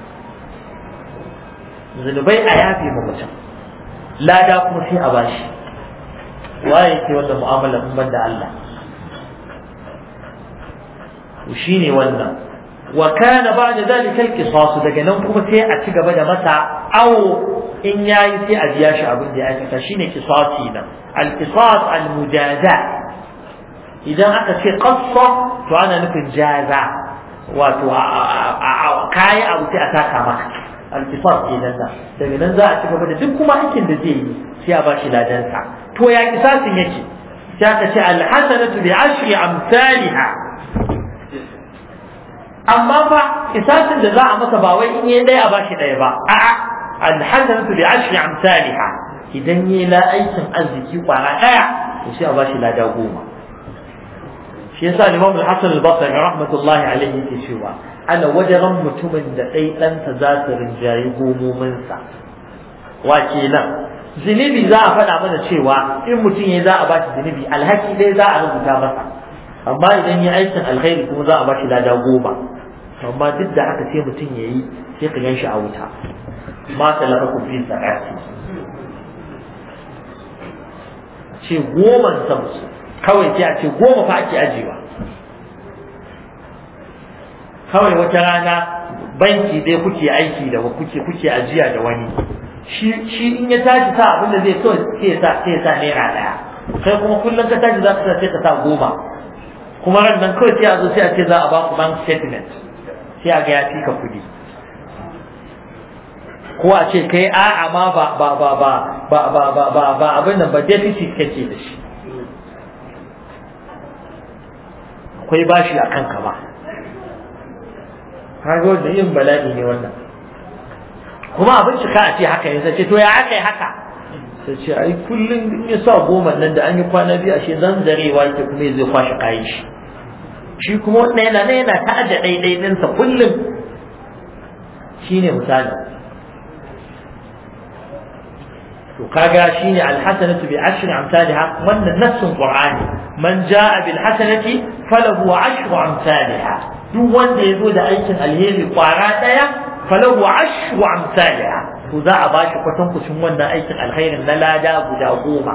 zunubai a yafe ma mutum lada kuma sai a bashi waye ke wannan mu'amala in banda Allah to shine wannan wa kana ba'da zalika al-qisas daga nan kuma sai a ci gaba da masa awo in yayi sai a biya shi abin da ya aikata shine qisasi nan al-qisas al-mujaza idan aka ce qassa to ana nufin jaza wato kai abu sai a taka maka al-qisas kenan da daga nan za a ci gaba da duk kuma aikin da zai yi sai a bashi ladan sa to ya qisasin yake sai aka ce al-hasanatu bi ashri amsalha amma fa qisasin da za a masa ba wai in yayi dai a bashi daya ba a'a al-hasanatu bi ashri amsalha idan yayi la aikin arziki kwara daya to sai a bashi lada goma shi yasa Imam al-Hasan al-Basri rahmatullahi alayhi yake cewa ana wajaran mutumin da dai ɗansa za su rinjayi gomomin sa wakilan zinubi za a faɗa mana cewa in mutum ya za a bashi zinubi alhaki dai za a rubuta masa amma idan ya aikin alkhairi kuma za a bashi lada goma amma duk da haka sai mutum ya yi sai ka gan shi a wuta ma talaka ku fi sa'ati ce goma sa kawai sai a ce goma fa ake ajiyewa kawai wata rana banki dai kuke aiki da kuke kuke ajiya da wani shi shi in ya tashi sa abin da zai so sai ya sa sai ya sa naira daya kai kuma kullum ka tashi za ka sa sai ka sa goma kuma ran nan kawai sai a zo sai a ce za a ba ku bank statement sai a ga ya fika kudi ko a ce kai a'a ma ba ba ba ba ba ba ba ba ba abin nan ba deficit kake da shi akwai bashi a kanka ba kaga wanda yin bala'i ne wannan kuma abin cika a ce haka yanzu ce to ya aka yi haka sai ce ai kullum in ya sa goma nan da an yi kwana biyu ashe zanzarewa ke kuma zai kwashe kayan shi shi kuma wannan yana ne yana ta aje daidai ɗinsa kullum shine misali to kaga shine alhasanatu bi ashri amsalha wannan nassun qur'ani man jaa bil hasanati falahu ashru amsalha duk wanda yazo da aikin alheri kwara daya falahu ashru amsalha to za a bashi kwatan kucin wannan aikin alkhairin na lada guda goma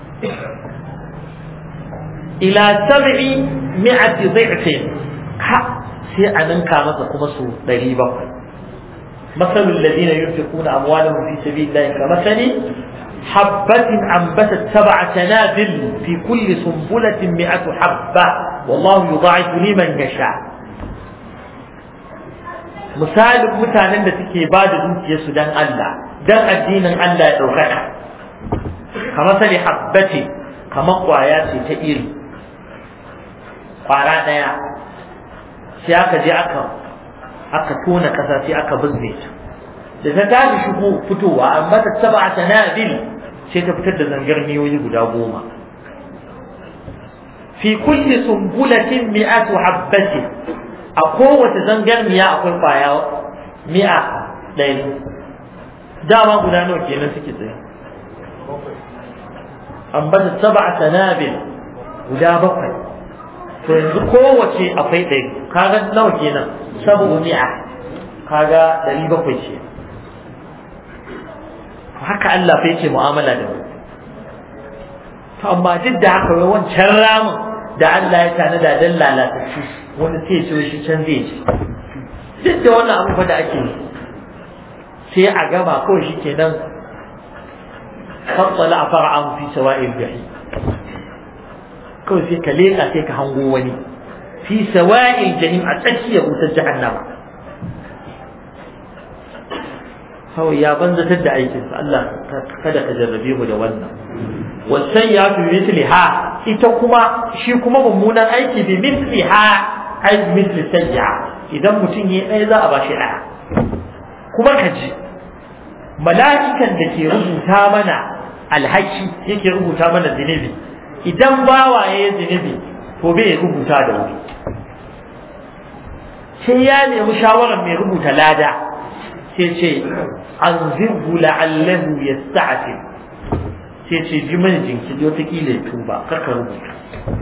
ila sab'i mi'ati dhi'fin ha sai a ninka masa kuma su ɗari bakwai مثل الذين ينفقون أموالهم في سبيل الله كمثل حبة أنبتت سبع سنابل في كل سنبلة مئة حبة والله يضاعف لمن يشاء مثال mutanen da suke ba da dukiyarsu dan Allah dan addinin Allah ya ɗaukaka kamar sali habbati kamar kwaya ce ta iri kwara ɗaya sai aka je aka aka tona kasa sai aka bizne ta da ta tashi shigo fitowa amma ta sab'a sanabil sai ta fitar da zangarniyoyi guda goma fi kulli sumbulatin mi'atu habbatin a kowace zangarniya akwai kwaya mi'a ɗaya dama guda nawa kenan suke tsaye amma ta sab'a sanabil guda bakwai to yanzu kowace akwai ɗaya kaga nawa kenan sabu mi'a kaga ɗari bakwai ce haka Allah fa yake mu'amala da mu to amma duk da haka wai wancan ramin da Allah ya tana da dan lalata shi wani sai ce shi can zai ci duk da wannan abu fa da ake sai a gama kawai shi kenan fattala far'an fi sawa'il jahim kawai sai ka leka sai ka hango wani fi sawa'il jahim a tsakiyar wutar jahannama kawai ya banzatar da aikinsa Allah kada ka jarrabe mu da wannan wasayyatu bi mithliha ita kuma shi kuma mummunan aiki bi mithliha ai mithli sayya idan mutum yayi ɗaya za a bashi ɗaya kuma ka ji mala'ikan da ke rubuta mana alhaki yake rubuta mana zinubi idan bawa yayi zinubi to bai rubuta da wuri sai ya nemi shawarar mai rubuta lada sai ce an zirgu la'allahu yasta'fi sai ce ji mana jinkiri wata kila ya tuba kaka rubuta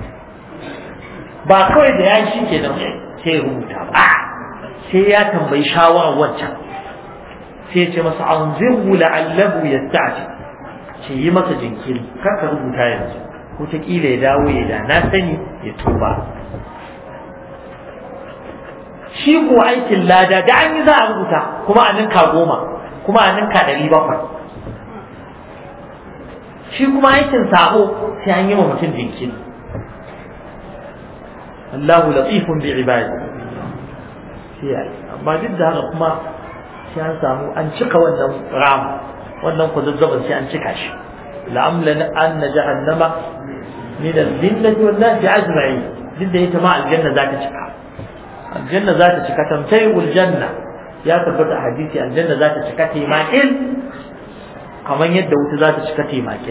ba kawai da ya shi ke nan sai ya rubuta ba sai ya tambayi shawarar wancan sai ce masa an zirgu la'allahu yasta'fi ce yi masa jinkiri kaka rubuta yanzu wata kila ya dawo ya da na sani ya tuba shi ko aikin lada da an yi za a rubuta kuma a ninka goma kuma a ninka ɗari bakwai shi kuma aikin sabo sai an yi wa mutum jinkiri Allahu latifun bi ibadi sai amma duk da haka kuma sai an samu an cika wannan ramu wannan kwazazzabin sai an cika shi la'amla an na jahannama min al-jinnati wan nasi ajma'in duk da ita ma aljanna za ta cika aljanna za ta cika tamtayul janna ya tabbata a hadisi aljanna za ta cika taimakil kamar yadda wuta za ta cika taimakil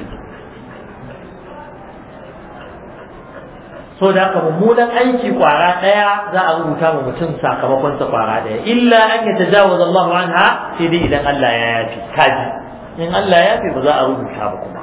so da haka mummunan aiki kwara daya za a rubuta ma mutum sakamakon sa kwara daya illa an ya tajawaz Allahu anha sai dai idan Allah ya yafi kaji in Allah ya yafi ba za a rubuta ba kuma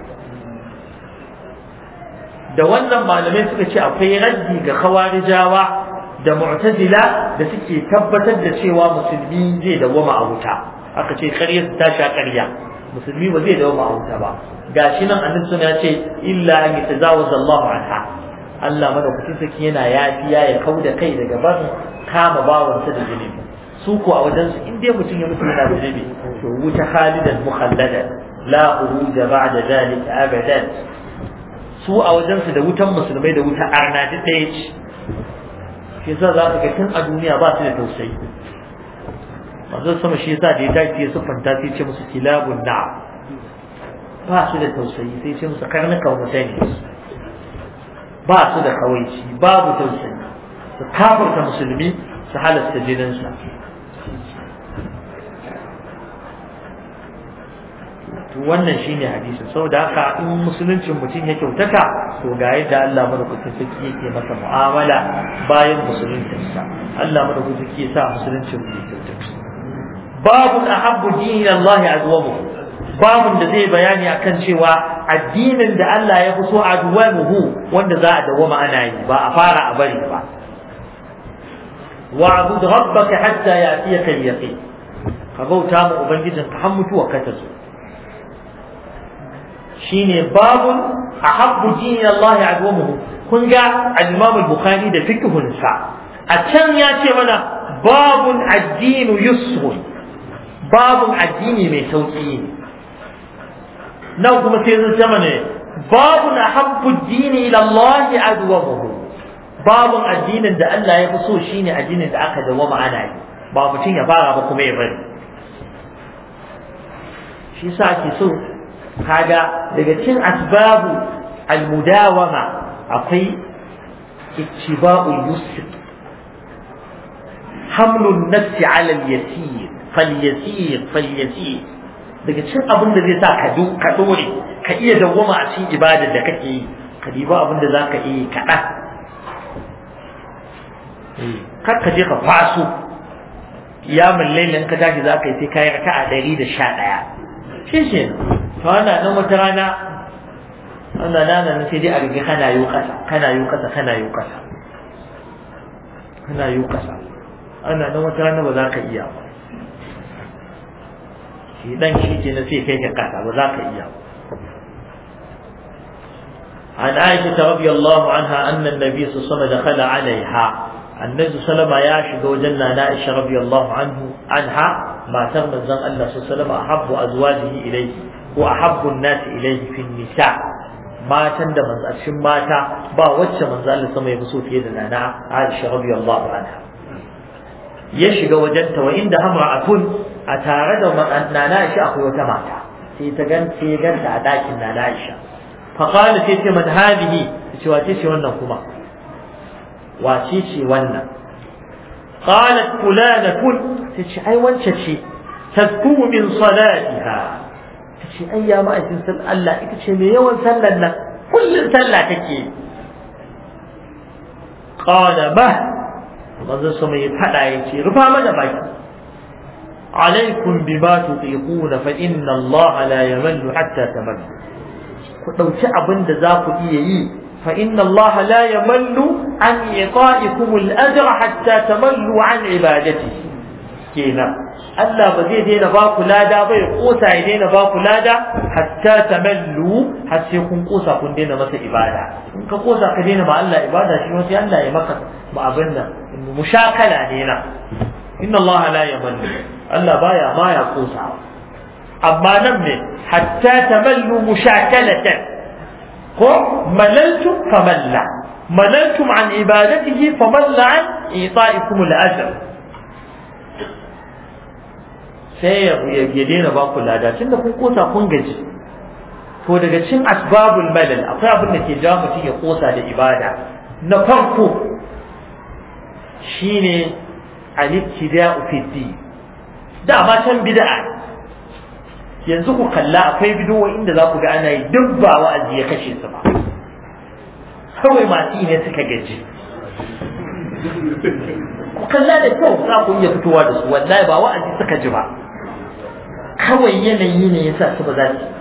da wannan malamai suka ce akwai raddi ga khawarijawa da mu'tazila da suke tabbatar da cewa musulmi zai dawama a wuta aka ce ƙarya ta sha ƙarya musulmi ba zai dawama a wuta ba gashi nan annabi sun ya ce illa an yatazawaz Allahu anha Allah madaukakin sarki yana yafiya ya kauda kai daga barin kama bawansa da zunubi su ko a wajen su in dai mutum ya mutu yana da zunubi to wuta khalidan mukhalladan la khuruja ba'da zalika abadan su a wajen su da wutan musulmai da wuta arna duk ɗaya ce shi yasa za ka ga tun a duniya ba su da tausayi manzon sama shi yasa da ya tashi ya siffanta sai ce musu kilabun na ba su da tausayi sai ce musu karnukan mutane ba su da kawaici babu tausayi su kafarta musulmi su halasta jininsa to wannan shine hadisi saboda haka in musuluncin mutum ya kyautata to ga yadda Allah madaukakin sarki yake masa mu'amala bayan musuluncinsa Allah madaukakin sarki ya sa musuluncin mu kyautata babu ahabbu dini Allah azwamu babun da zai bayani akan cewa addinin da Allah ya fi so adwamuhu wanda za a dawama ana yi ba a fara a bari ba wa'bud rabbaka hatta ya'tiyaka al-yaqin ka bauta ma ubangijinka har mutuwa ka ta zo shine babun ahabbu dini Allah adwamuhu kun ga al-Imam al-Bukhari da fiqhun sa a can ya ce mana babun addinu yusrun babun addini mai sauki ne nan kuma sai zai zama ne babun ahabbu dini ila Allah adwamuhu babun addinin da Allah ya fi so shine addinin da aka dawama ana yi ba mutum ya fara ba kuma ya bari shi yasa ake so kaga daga cikin asbabu almudawama akwai ittiba'ul yusr hamlun nafsi 'ala al-yasir falyasir falyasir daga cikin abin da zai sa ka du ka dore ka iya dawwama a cikin ibadar da kake yi ka diba abin da zaka yi kada kar ka je ka faso kiyamul layl ka tashi zaka yi sai kai raka'a ɗari da sha ɗaya shi shi to ana nan wata rana ana nan sai dai a rige kana yi kasa kana yi kasa kana yi kasa kana yi kasa ana nan wata rana ba za ka iya ba shi dan shi ke na sai kai ka kasa ba za ka iya ba عن عائشة رضي الله عنها أن النبي صلى الله عليه وسلم دخل عليها النبي صلى الله عليه وسلم يعشق وجنة عائشة رضي الله عنه عنها ما تغمز زن الله صلى الله عليه وسلم أحب أزواجه إليه وأحب الناس إليه في النساء ما تندم أشم ماتا با وجه من زال السماء يبصوت يدنا عائشة رضي الله عنها يشق وجنة وإن امرأة أتارد أن عائشة أخوة ماتا سيتجن سيجن تعداك أن عائشة فقال سيتي من هذه سواتيسي ونكما واتيسي ون قالت فلانة تشي أي وانشتي تذكو من صلاتها تشي أي ما أتنسل ألا تشي ميوان سلنا كل سلة تكي قال ما ماذا سمي فلا يتي رفع من باك عليكم بما تطيقون فإن الله لا يمل حتى تملوا ku ɗauki abin da za ku iya yi fa inna Allah la yamallu an iqa'ikum al-ajr hatta tamallu an ibadati kenan Allah ba zai daina ba ku lada ba ya kosa ya daina ba ku lada hatta tamallu har sai kun kosa kun daina masa ibada in ka kosa ka daina ba Allah ibada shi wata Allah ya maka ba abin nan mushakala ne na inna Allah la yamallu Allah baya ma ya kosa amma nan ne hatta tamallu mushakalatan ko malaltum famalla malaltum an ibadatihi famalla an ita'ikum al-ajr sai ya daina ba ku lada tunda kun kosa kun gaji to daga cikin asbabul malal akwai abin da ke jawo mutum ya kosa da ibada na farko shine al-ibtida'u fi din da ba can bid'a yanzu ku kalla akwai bidiyoyi inda za ku ga ana yi duk ba wa'azi ya kashe su ba kawai masu ne suka gaji ku kalla da kyau za ku iya fitowa da su wallahi ba wa'azi suka ji ba kawai yanayi ne yasa su ba za su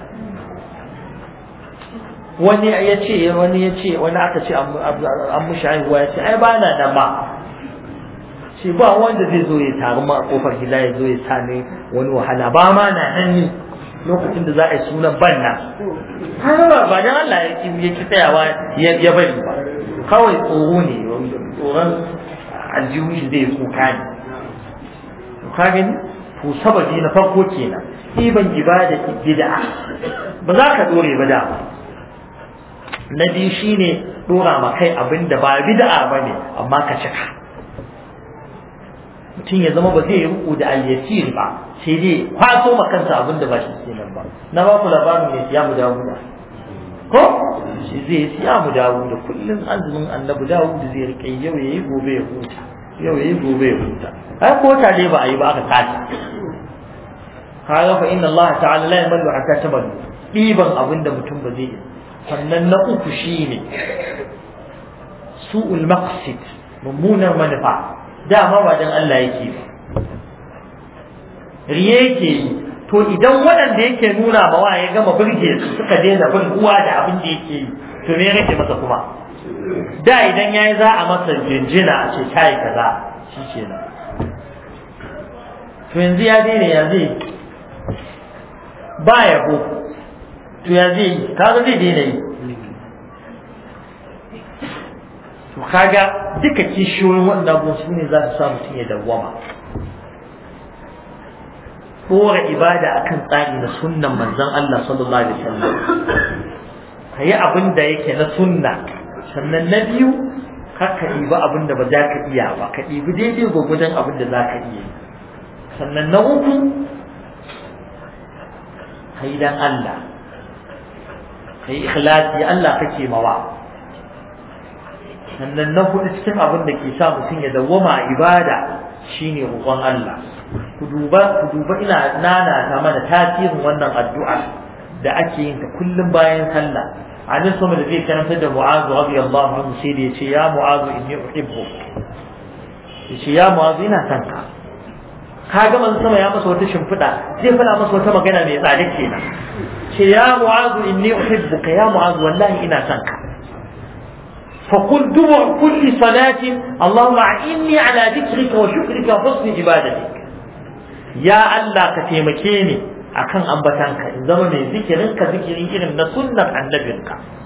wani ya ce wani ya ce wani aka ce an mushi haihuwa ya ce ai ba na da ma ce ba wanda zai zo ya taru ma a kofar gida ya zo ya sa ne wani wahala ba ma na nan ni lokacin da za a yi sunan banna har ba ba dan Allah ya ki tsayawa ya bari ba kawai tsoro ne tsoron aljihu zai kuka ne ka gani to sababi na farko kenan iban ibada bid'a ba za ka dore ba da na biyu shine dora ma kai abinda ba bid'a bane amma ka cika mutum ya zama ba zai yi ruku da al-yasir ba sai dai kwaso ma kansa abin da ba shi kenan ba na ba ku labarin ne siya mu dawo da ko shi zai siya mu dawo da kullun azumin annabi dawo da zai rike yau yayi gobe ya huta yau yayi gobe ya huta ai ko ta dai ba a yi ba aka kasa kaga fa inna Allah ta'ala la yamallu hatta tamallu diban abinda mutum ba zai yi. Sannan na uku shine su'ul maqsid, mummunar manufa, dama ba dan Allah yake ba riye yake yi. To idan waɗanda yake nuna ma wa ya gama burge su suka daina bin uwa da abin da yake yi, to me yake masa kuma? Da idan yayi za a masa jinjina a ce kai kaza shikenan, to yanzu ya daina, ya zai ba yabo, to ya zai kaga zai daina yi. to kaga duka kishiyoyin waɗanda abubuwan su ne za su sa mutum ya dawwama. Kora ibada akan tsari na sunnan manzon Allah sallallahu alaihi wasallam, kayi abin da yake na sunna. Sannan na biyu, kar ka ɗiba abin da ba za ka iya ba, ka ɗibi daidai gwagwadon abin da za ka iya. Sannan na uku, kai dan Allah, kai ikhlasi Allah kake mawa. Sannan na hudu cikin abin da ke sa mutum ya dawwama a ibada shine roƙon Allah. Ku duba ku duba ina nana ta mana tasirin wannan addu'a da ake yin ta kullum bayan sallah. Annabi sama da zai karanta da Mu'adh radiyallahu anhu sai da yace ya Mu'adh inni uhibbu, yace ya Mu'adh ina son ka. Kaga manzo sama ya masa wata shimfida, zai fara masa wata magana mai tsada kenan. Ce ya Mu'adh inni uhibbuka, ya Mu'adh wallahi ina son ka. فقل دبر كل صلاة اللهم أعني على ذكرك وشكرك وحسن عبادتك. يا الله كتيمكيني أكن أنبتانك إن زمن ذكرك ذكري إرم نسنة عن نبيك.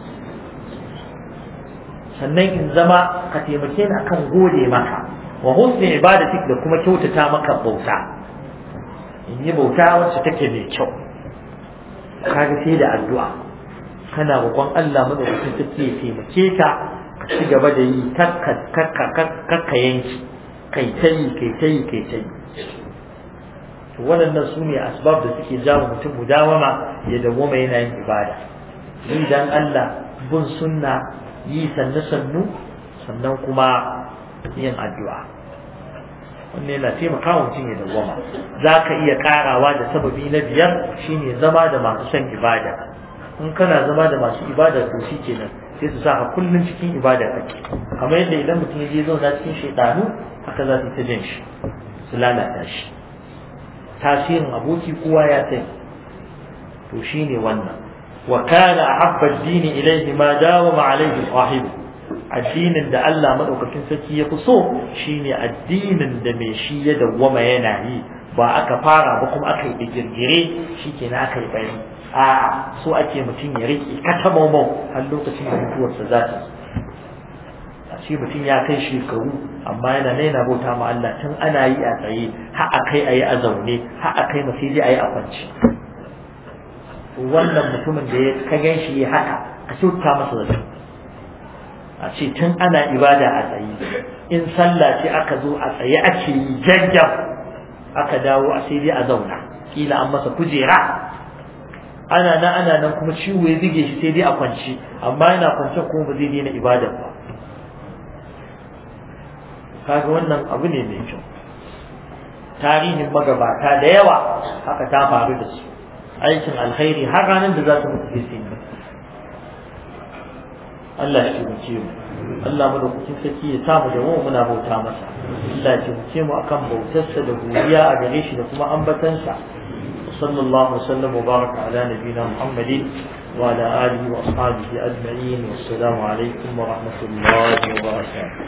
sannan in zama ka taimake ni akan gode maka wa husni ibadatik da kuma kyautata maka bauta, in yi bauta wacce take mai kyau. Kaga sai da addu'a kana roƙon Allah madaukakin sarki ya taimake ka ka ci gaba da yi kakka yanki, kai ta yi kai ta yi kai ta yi. Waɗannan su ne asbab da suke jawo mutum mudawama ya dawwama yana yin ibada. Yi dan Allah, bin sunna, yi sannu sannu, sannan kuma yin addu'a. Wannan yana taimaka wa mutum ya dawwama. Za ka iya karawa da sababi na biyar shine zama da masu son ibada. In kana zama da masu ibada to shi kenan sai su sa ka kullum cikin ibada kake. Kamar yadda idan mutum ya je zauna cikin shaitanu, haka za su ta jin shi su lalata shi. Tasirin aboki kowa ya sani. To shine wannan. Wa kana ahabba ad-din ilayhi ma dawama alayhi sahibu. Addinin da Allah madaukakin sarki ya fi so shine addinin da mai shi ya dawwama yana yi, ba aka fara ba kuma aka yi girgire shikenan aka yi bayani. A'a, so ake mutum ya riƙe katamomau har lokacin da mutuwarsa za ta zo. A ce mutum ya kai shekaru amma yana naina bauta ma Allah tun ana yi a tsaye, har a kai a yi a zaune, har a kai masiji a yi a kwanci. Wannan mutumin da ya ka gan shi ya haka, ka kyauta masa zato. A ce tun ana ibada a tsaye, in sallah ce aka zo a tsaye ake yi jajjab, aka dawo a sai dai a zauna, kila an masa kujera. Ana nan ana nan kuma ciwo ya zige shi sai dai a kwanci, amma yana kwance kuma ba zai daina ibada ba. Kaga wannan abu ne mai kyau. Tarihin magabata da yawa haka ta faru da su, aikin alkhairi har ranar da za su mutu sai sun yi. Allah shi muke mu, Allah mu da kucin saki ya samu da mu muna bauta masa. Allah ya muke mu akan bautarsa da godiya a gare shi da kuma ambatansa. صلى الله وسلم وبارك على نبينا محمد وعلى آله وأصحابه أجمعين، والسلام عليكم ورحمة الله وبركاته.